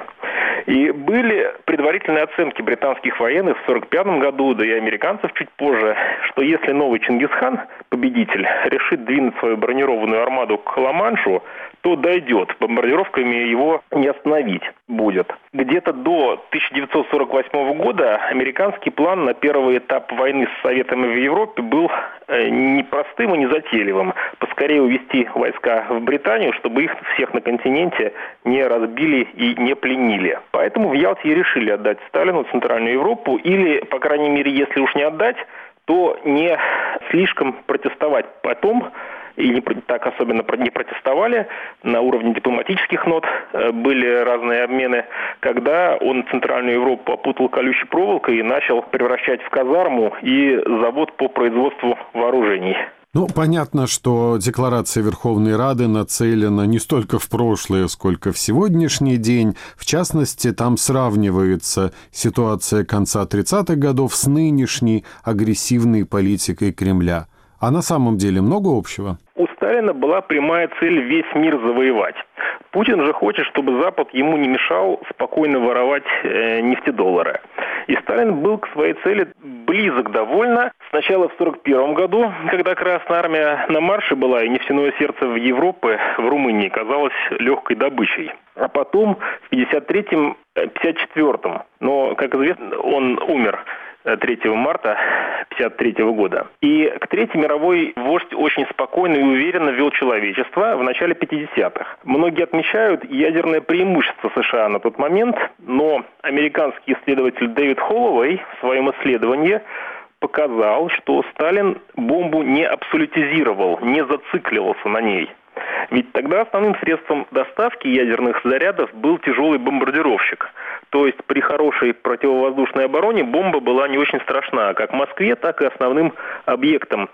D: И были предварительные оценки британских военных в сорок пятом году, да и американцев чуть позже, что если новый Чингисхан, победитель, решит двинуть свою бронированную армаду к Ла-Маншу, то дойдет. Бомбардировками его не остановить будет. Где-то до тысяча девятьсот сорок восьмого года американский план на первый этап войны с Советами в Европе был непростым и незатейливым. Поскорее увести войска в Британию, чтобы их всех на континенте не разбили и не пленили. Поэтому в Ялте и решили отдать Сталину Центральную Европу, или, по крайней мере, если уж не отдать, то не слишком протестовать потом, и не, так особенно не протестовали, на уровне дипломатических нот были разные обмены, когда он Центральную Европу опутал колючей проволокой и начал превращать в казарму и завод по производству вооружений.
A: Ну, понятно, что декларация Верховной Рады нацелена не столько в прошлое, сколько в сегодняшний день. В частности, там сравнивается ситуация конца тридцатых годов с нынешней агрессивной политикой Кремля. А на самом деле много общего?
D: У Сталина была прямая цель весь мир завоевать. Путин же хочет, чтобы Запад ему не мешал спокойно воровать э, нефтедоллары. И Сталин был к своей цели близок довольно. Сначала в сорок первом году, когда Красная Армия на марше была, и нефтяное сердце в Европе, в Румынии, казалось легкой добычей. А потом в пятьдесят третьем — пятьдесят четвёртом. Но, как известно, он умер третьего марта пятьдесят третьего года. И к Третьей мировой вождь очень спокойно и уверенно вел человечество в начале пятидесятых. Многие отмечают ядерное преимущество США на тот момент, но американский исследователь Дэвид Холлоуэй в своем исследовании показал, что Сталин бомбу не абсолютизировал, не зацикливался на ней. Ведь тогда основным средством доставки ядерных зарядов был тяжелый бомбардировщик. То есть при хорошей противовоздушной обороне бомба была не очень страшна, как в Москве, так и основным объектом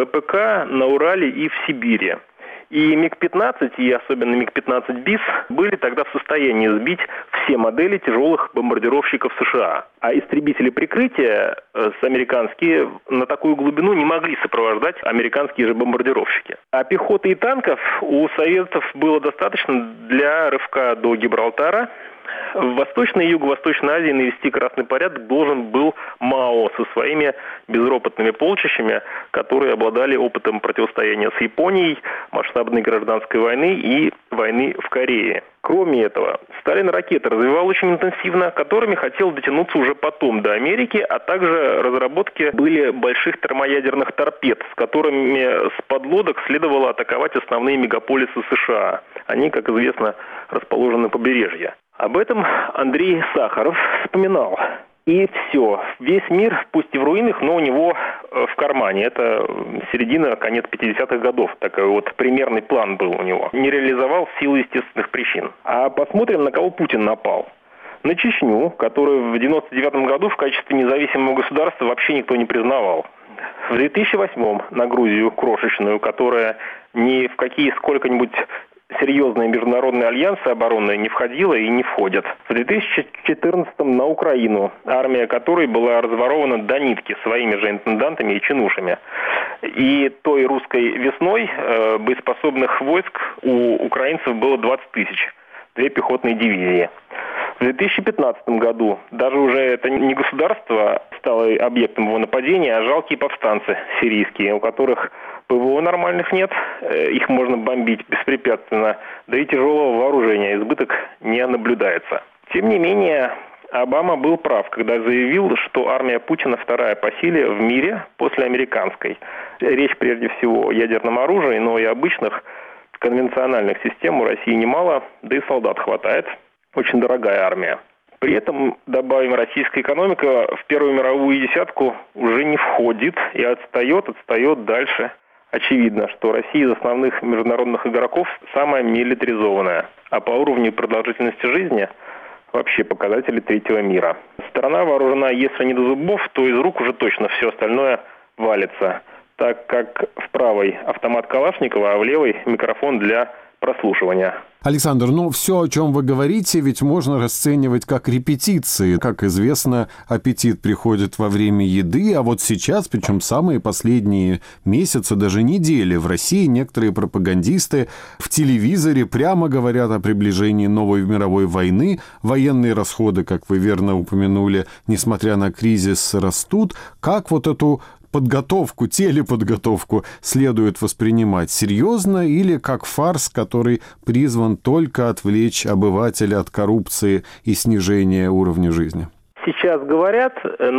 D: ВПК на Урале и в Сибири. И миг пятнадцать, и особенно миг пятнадцать БИС, были тогда в состоянии сбить все модели тяжелых бомбардировщиков США. А истребители прикрытия с американские на такую глубину не могли сопровождать американские же бомбардировщики. А пехоты и танков у советов было достаточно для рывка до Гибралтара. В Восточной и Юго-Восточной Азии навести красный порядок должен был Мао со своими безропотными полчищами, которые обладали опытом противостояния с Японией, масштабной гражданской войны и войны в Корее. Кроме этого, Сталин ракеты развивал очень интенсивно, которыми хотел дотянуться уже потом до Америки, а также разработки были больших термоядерных торпед, с которыми с подлодок следовало атаковать основные мегаполисы США. Они, как известно, расположены на побережье. Об этом Андрей Сахаров вспоминал. И все. Весь мир, пусть и в руинах, но у него в кармане. Это середина, конец пятидесятых годов. Такой вот примерный план был у него. Не реализовал в силу естественных причин. А посмотрим, на кого Путин напал. На Чечню, которую в девяносто девятом году в качестве независимого государства вообще никто не признавал. В две тысячи восьмом на Грузию крошечную, которая ни в какие сколько-нибудь серьезные международные альянсы оборонные не входила и не входят. В две тысячи четырнадцатом на Украину, армия которой была разворована до нитки своими же интендантами и чинушами. И той русской весной э, боеспособных войск у украинцев было двадцать тысяч. Две пехотные дивизии. В две тысячи пятнадцатом году даже уже это не государство стало объектом его нападения, а жалкие повстанцы сирийские, у которых ПВО нормальных нет, их можно бомбить беспрепятственно, да и тяжелого вооружения избыток не наблюдается. Тем не менее, Обама был прав, когда заявил, что армия Путина вторая по силе в мире после американской. Речь прежде всего о ядерном оружии, но и обычных конвенциональных систем у России немало, да и солдат хватает. Очень дорогая армия. При этом, добавим, российская экономика в Первую мировую десятку уже не входит и отстает, отстает дальше. Очевидно, что Россия из основных международных игроков самая милитаризованная, а по уровню продолжительности жизни вообще показатели третьего мира. Страна вооружена, если не до зубов, то из рук уже точно все остальное валится, так как в правой автомат Калашникова, а в левой микрофон для прослушивания.
A: Александр, ну все, о чем вы говорите, ведь можно расценивать как репетиции. Как известно, аппетит приходит во время еды, а вот сейчас, причем самые последние месяцы, даже недели, в России некоторые пропагандисты в телевизоре прямо говорят о приближении новой мировой войны. Военные расходы, как вы верно упомянули, несмотря на кризис, растут. Как вот эту подготовку, телеподготовку следует воспринимать серьезно или как фарс, который призван только отвлечь обывателя от коррупции и снижения уровня жизни?
D: Сейчас говорят,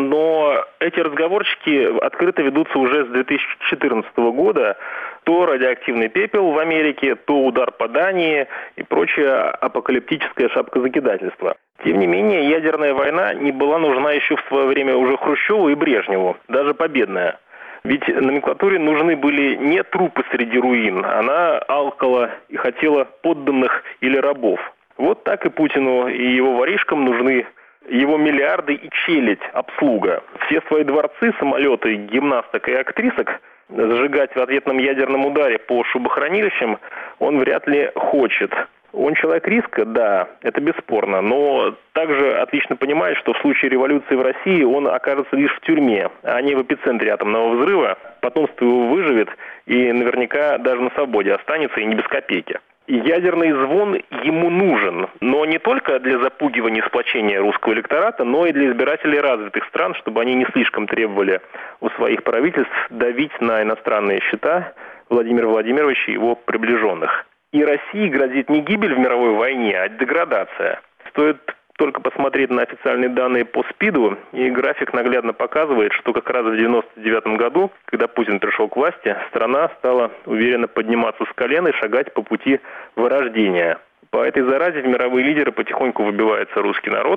D: но эти разговорчики открыто ведутся уже с две тысячи четырнадцатого года. То радиоактивный пепел в Америке, то удар по Дании и прочее апокалиптическое шапкозакидательство. Тем не менее, ядерная война не была нужна еще в свое время уже Хрущеву и Брежневу, даже победная. Ведь номенклатуре нужны были не трупы среди руин, она алкала и хотела подданных или рабов. Вот так и Путину и его воришкам нужны его миллиарды и челядь, обслуга. Все свои дворцы, самолеты, гимнасток и актрисок зажигать в ответном ядерном ударе по шубохранилищам он вряд ли хочет. Он человек риска, да, это бесспорно, но также отлично понимает, что в случае революции в России он окажется лишь в тюрьме, а не в эпицентре атомного взрыва. Потомство его выживет и наверняка даже на свободе останется и не без копейки. Ядерный звон ему нужен, но не только для запугивания и сплочения русского электората, но и для избирателей развитых стран, чтобы они не слишком требовали у своих правительств давить на иностранные счета Владимира Владимировича и его приближенных. И России грозит не гибель в мировой войне, а деградация. Стоит только посмотреть на официальные данные по СПИДу, и график наглядно показывает, что как раз в девяносто девятом году, когда Путин пришел к власти, страна стала уверенно подниматься с колен и шагать по пути вырождения. По этой заразе в мировые лидеры потихоньку выбивается русский народ,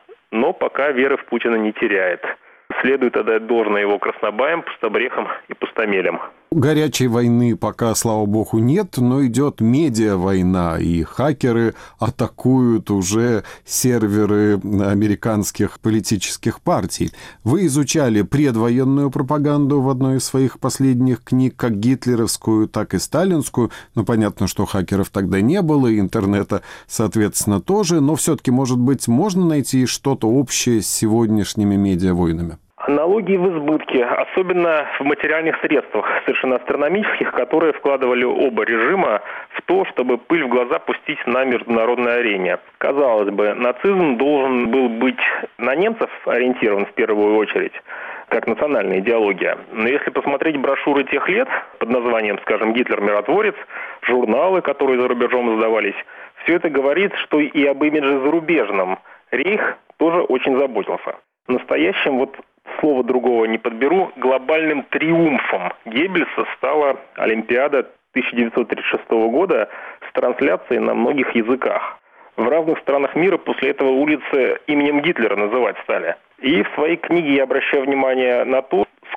D: но пока веры в Путина не теряет. Следует отдать должное его краснобаям, пустобрехам и пустомелям.
A: Горячей войны пока, слава богу, нет, но идет медиа-война, и хакеры атакуют уже серверы американских политических партий. Вы изучали предвоенную пропаганду в одной из своих последних книг, как гитлеровскую, так и сталинскую. Ну, понятно, что хакеров тогда не было, и интернета, соответственно, тоже, но все-таки, может быть, можно найти что-то общее с сегодняшними медиа-войнами?
D: Аналогии в избытке, особенно в материальных средствах, совершенно астрономических, которые вкладывали оба режима в то, чтобы пыль в глаза пустить на международной арене. Казалось бы, нацизм должен был быть на немцев ориентирован в первую очередь, как национальная идеология. Но если посмотреть брошюры тех лет под названием, скажем, «Гитлер миротворец», журналы, которые за рубежом издавались, все это говорит, что и об имидже зарубежном Рейх тоже очень заботился. Настоящим, вот слова другого не подберу, глобальным триумфом Геббельса стала Олимпиада тысяча девятьсот тридцать шестого года с трансляцией на многих языках. В разных странах мира после этого улицы именем Гитлера называть стали. И в своей книге я обращаю внимание на то,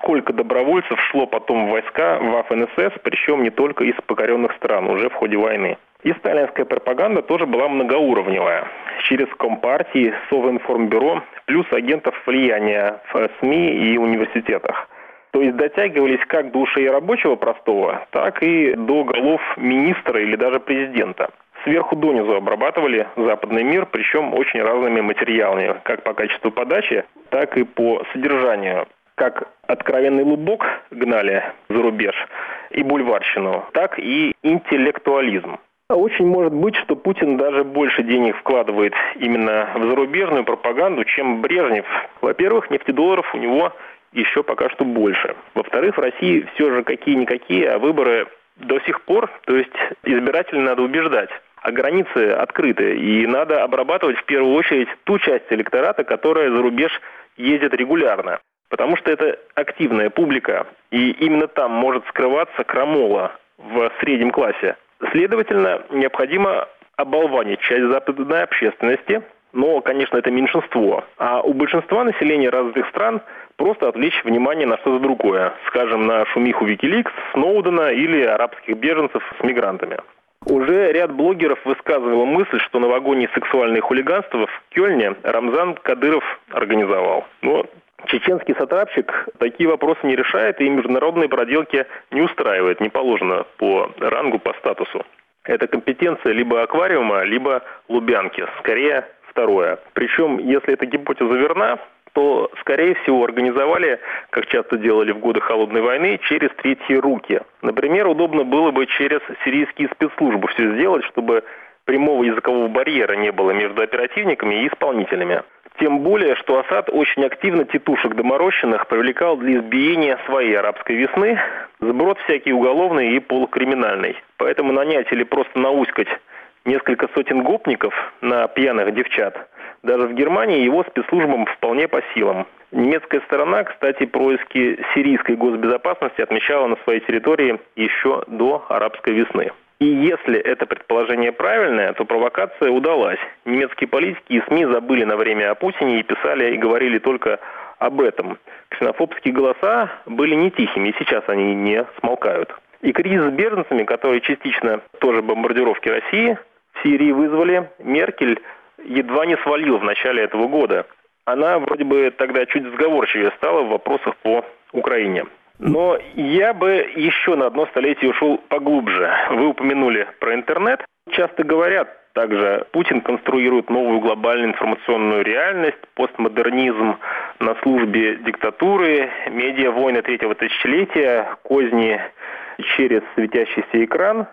D: сколько добровольцев шло потом в войска Waffen-эс эс, причем не только из покоренных стран, уже в ходе войны. И сталинская пропаганда тоже была многоуровневая. Через Компартии, Совинформбюро, плюс агентов влияния в СМИ и университетах. То есть дотягивались как до ушей рабочего простого, так и до голов министра или даже президента. Сверху донизу обрабатывали западный мир, причем очень разными материалами, как по качеству подачи, так и по содержанию. Как откровенный лубок гнали за рубеж и бульварщину, так и интеллектуализм. Очень может быть, что Путин даже больше денег вкладывает именно в зарубежную пропаганду, чем Брежнев. Во-первых, нефтедолларов у него еще пока что больше. Во-вторых, в России все же какие-никакие, а выборы до сих пор, то есть избирателей надо убеждать. А границы открыты, и надо обрабатывать в первую очередь ту часть электората, которая за рубеж ездит регулярно. Потому что это активная публика, и именно там может скрываться крамола в среднем классе. Следовательно, необходимо оболванить часть западной общественности, но, конечно, это меньшинство. А у большинства населения развитых стран просто отвлечь внимание на что-то другое. Скажем, на шумиху Викиликс, Сноудена или арабских беженцев с мигрантами. Уже ряд блогеров высказывал мысль, что новогоднее сексуальное хулиганство в Кёльне Рамзан Кадыров организовал. Но чеченский сатрапчик такие вопросы не решает и международные проделки не устраивает, не положено по рангу, по статусу. Это компетенция либо аквариума, либо Лубянки. Скорее, второе. Причем, если эта гипотеза верна, то, скорее всего, организовали, как часто делали в годы Холодной войны, через третьи руки. Например, удобно было бы через сирийские спецслужбы все сделать, чтобы прямого языкового барьера не было между оперативниками и исполнителями. Тем более, что Асад очень активно тетушек доморощенных привлекал для избиения своей арабской весны, сброд всякий уголовный и полукриминальный. Поэтому нанять или просто науськать несколько сотен гопников на пьяных девчат даже в Германии его спецслужбам вполне по силам. Немецкая сторона, кстати, происки сирийской госбезопасности отмечала на своей территории еще до арабской весны. И если это предположение правильное, то провокация удалась. Немецкие политики и СМИ забыли на время о Путине и писали и говорили только об этом. Ксенофобские голоса были не тихими, и сейчас они не смолкают. И кризис с беженцами, которые частично тоже бомбардировки России в Сирии вызвали, Меркель едва не свалил в начале этого года. Она вроде бы тогда чуть сговорчивее стала в вопросах по Украине. Но я бы еще на одно столетие ушел поглубже. Вы упомянули про интернет. Часто говорят также, Путин конструирует новую глобальную информационную реальность, постмодернизм на службе диктатуры, медиавойны третьего тысячелетия, козни через светящийся экран.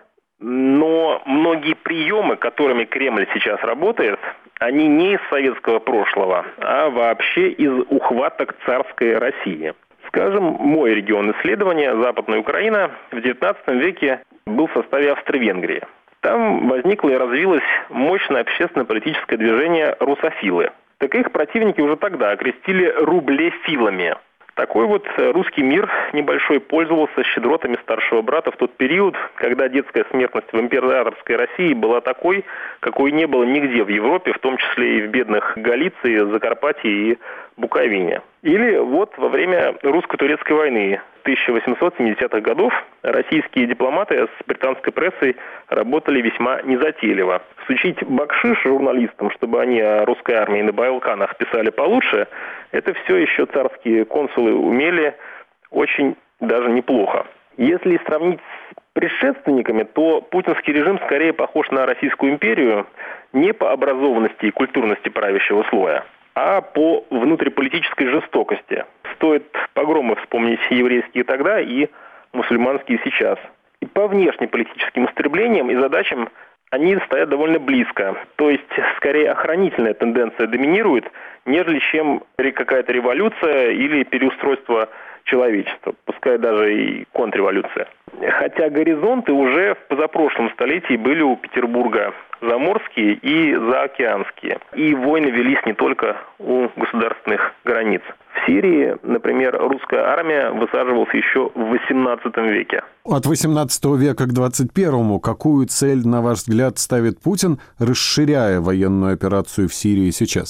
D: Но многие приемы, которыми Кремль сейчас работает, они не из советского прошлого, а вообще из ухваток царской России. Скажем, мой регион исследования, Западная Украина, в девятнадцатом веке был в составе Австро-Венгрии. Там возникло и развилось мощное общественно-политическое движение «русофилы». Так их противники уже тогда окрестили рублефилами. Такой вот русский мир небольшой пользовался щедротами старшего брата в тот период, когда детская смертность в императорской России была такой, какой не было нигде в Европе, в том числе и в бедных Галиции, Закарпатье и Буковине. Или вот во время русско-турецкой войны тысяча восемьсот семидесятых годов российские дипломаты с британской прессой работали весьма незатейливо. Сучить бакшиш журналистам, чтобы они о русской армии на Балканах писали получше, это все еще царские консулы умели очень даже неплохо. Если сравнить с предшественниками, то путинский режим скорее похож на Российскую империю не по образованности и культурности правящего слоя, а по внутриполитической жестокости. Стоит погромы вспомнить еврейские тогда и мусульманские сейчас. И по внешнеполитическим устремлениям и задачам они стоят довольно близко. То есть, скорее, охранительная тенденция доминирует, нежели чем какая-то революция или переустройство человечества, пускай даже и контрреволюция. Хотя горизонты уже в позапрошлом столетии были у Петербурга заморские и заокеанские. И войны велись не только у государственных границ. В Сирии, например, русская армия высаживалась еще в восемнадцатом веке.
A: От восемнадцатого века к двадцать первому какую цель, на ваш взгляд, ставит Путин, расширяя военную операцию в Сирии сейчас?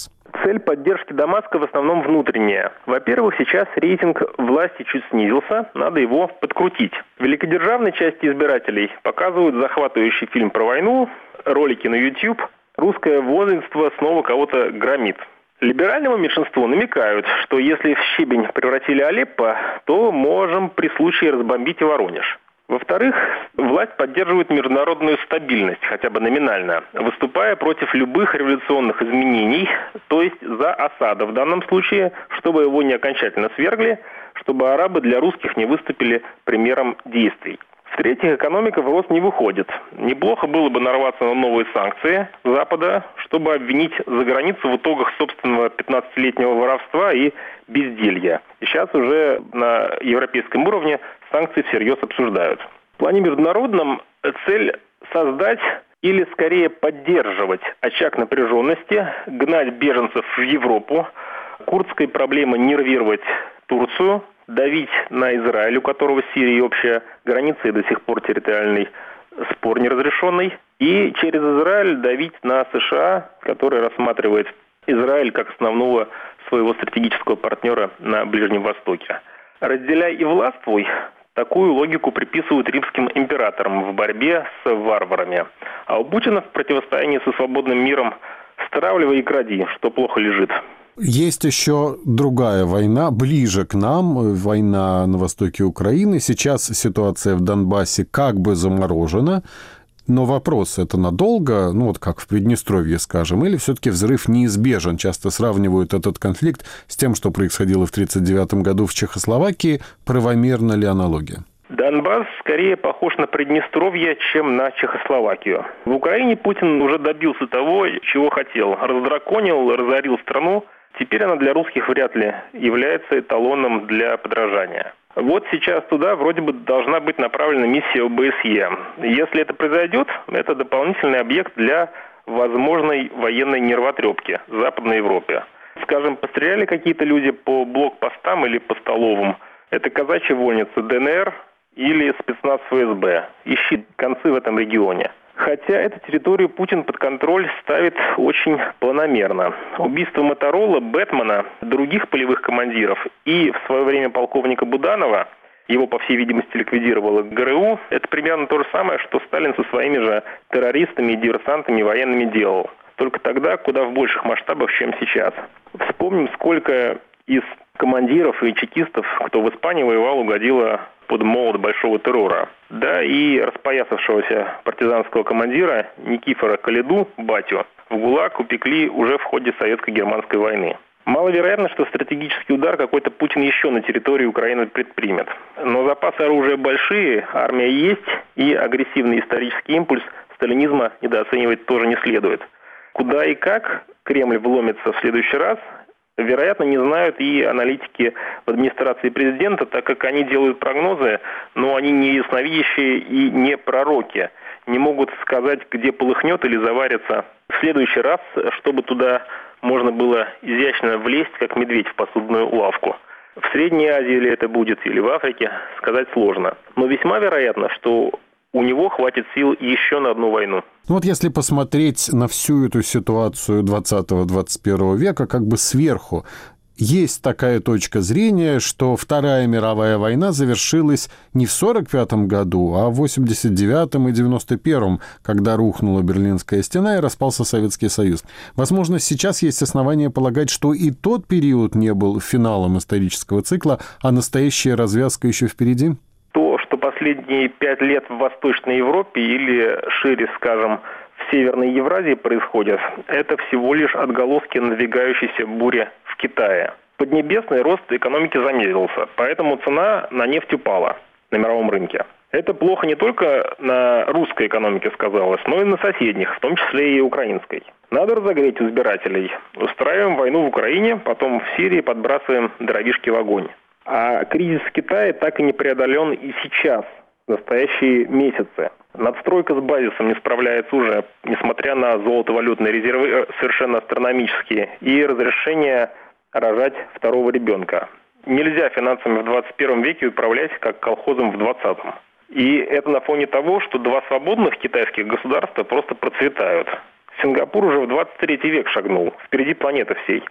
D: Цель поддержки Дамаска в основном внутренняя. Во-первых, сейчас рейтинг власти чуть снизился, надо его подкрутить. В великодержавной части избирателей показывают захватывающий фильм про войну, ролики на YouTube. Русское воинство снова кого-то громит. Либеральному меньшинству намекают, что если в щебень превратили Алеппо, то можем при случае разбомбить и Воронеж. Во-вторых, власть поддерживает международную стабильность, хотя бы номинально, выступая против любых революционных изменений, то есть за Асада в данном случае, чтобы его не окончательно свергли, чтобы арабы для русских не выступили примером действий. В-третьих, экономика в рост не выходит. Неплохо было бы нарваться на новые санкции Запада, чтобы обвинить за границу в итогах собственного пятнадцатилетнего воровства и безделья. И сейчас уже на европейском уровне санкции всерьез обсуждают. В плане международном цель создать или скорее поддерживать очаг напряженности, гнать беженцев в Европу, курдской проблемы нервировать Турцию, давить на Израиль, у которого с Сирией общая граница и до сих пор территориальный спор неразрешенный, и через Израиль давить на США, который рассматривает Израиль как основного своего стратегического партнера на Ближнем Востоке. «Разделяй и властвуй» – такую логику приписывают римским императорам в борьбе с варварами. А у Путина в противостоянии со свободным миром «стравливай и кради, что плохо лежит».
A: Есть еще другая война, ближе к нам, война на востоке Украины. Сейчас ситуация в Донбассе как бы заморожена, но вопрос, это надолго, ну вот как в Приднестровье, скажем, или все-таки взрыв неизбежен? Часто сравнивают этот конфликт с тем, что происходило в тысяча девятьсот тридцать девятом году в Чехословакии. Правомерна ли аналогия?
D: Донбасс скорее похож на Приднестровье, чем на Чехословакию. В Украине Путин уже добился того, чего хотел. Раздраконил, разорил страну. Теперь она для русских вряд ли является эталоном для подражания. Вот сейчас туда вроде бы должна быть направлена миссия о бэ эс е. Если это произойдет, это дополнительный объект для возможной военной нервотрепки в Западной Европе. Скажем, постреляли какие-то люди по блокпостам или по столовым. Это казачья вольница дэ эн эр или спецназ эф эс бэ. Ищи концы в этом регионе. Хотя эту территорию Путин под контроль ставит очень планомерно. Убийство Моторола, Бэтмена, других полевых командиров и в свое время полковника Буданова, его, по всей видимости, ликвидировало гэ эр у, это примерно то же самое, что Сталин со своими же террористами и диверсантами военными делал. Только тогда куда в больших масштабах, чем сейчас. Вспомним, сколько из командиров и чекистов, кто в Испании воевал, угодило под молот большого террора. Да и распоясавшегося партизанского командира Никифора Каледу, батю, в ГУЛАГ упекли уже в ходе советско-германской войны. Маловероятно, что стратегический удар какой-то Путин еще на территории Украины предпримет. Но запасы оружия большие, армия есть, и агрессивный исторический импульс сталинизма недооценивать тоже не следует. Куда и как Кремль вломится в следующий раз, вероятно, не знают и аналитики в администрации президента, так как они делают прогнозы, но они не ясновидящие и не пророки. Не могут сказать, где полыхнет или заварится в следующий раз, чтобы туда можно было изящно влезть, как медведь в посудную лавку. В Средней Азии ли это будет, или в Африке, сказать сложно. Но весьма вероятно, что у него хватит сил еще на одну войну.
A: Ну вот если посмотреть на всю эту ситуацию двадцатого — двадцать первого века как бы сверху, есть такая точка зрения, что Вторая мировая война завершилась не в сорок пятом году, а в восемьдесят девятом и девяносто первом, когда рухнула Берлинская стена и распался Советский Союз. Возможно, сейчас есть основания полагать, что и тот период не был финалом исторического цикла, а настоящая развязка еще впереди?
D: То, что последние пять лет в Восточной Европе или, шире скажем, в Северной Евразии происходит, это всего лишь отголоски надвигающейся бури в Китае. Поднебесный рост экономики замедлился, поэтому цена на нефть упала на мировом рынке. Это плохо не только на русской экономике сказалось, но и на соседних, в том числе и украинской. Надо разогреть избирателей. Устраиваем войну в Украине, потом в Сирии подбрасываем дровишки в огонь. А кризис в Китае так и не преодолен и сейчас, в настоящие месяцы. Надстройка с базисом не справляется уже, несмотря на золотовалютные резервы совершенно астрономические и разрешение рожать второго ребенка. Нельзя финансами в двадцать первом веке управлять как колхозом в двадцатом. И это на фоне того, что два свободных китайских государства просто процветают. Сингапур уже в двадцать третий век шагнул, впереди планеты всей.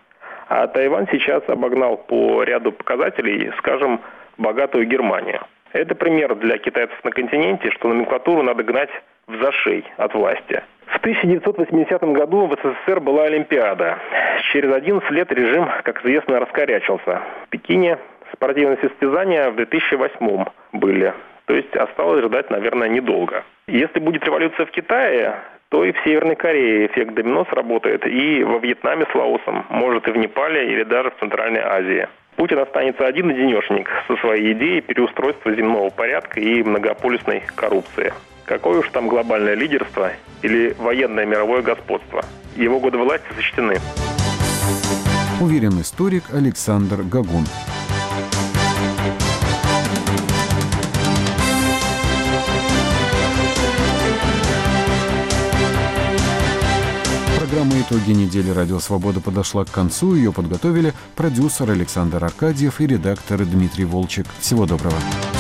D: А Тайвань сейчас обогнал по ряду показателей, скажем, богатую Германию. Это пример для китайцев на континенте, что номенклатуру надо гнать в зашей от власти. В тысяча девятьсот восьмидесятом году в СССР была Олимпиада. Через одиннадцать лет режим, как известно, раскорячился. В Пекине спортивные состязания в две тысячи восьмом были. То есть осталось ждать, наверное, недолго. Если будет революция в Китае, то и в Северной Корее эффект домино сработает, и во Вьетнаме с Лаосом, может и в Непале, или даже в Центральной Азии. Путин останется один-одинешник со своей идеей переустройства земного порядка и многополюсной коррупции. Какое уж там глобальное лидерство или военное мировое господство. Его годы власти сочтены.
A: Уверен историк Александр Гагун. Программа «Итоги недели. Радио Свобода» подошла к концу. Ее подготовили продюсер Александр Аркадьев и редактор Дмитрий Волчек. Всего доброго.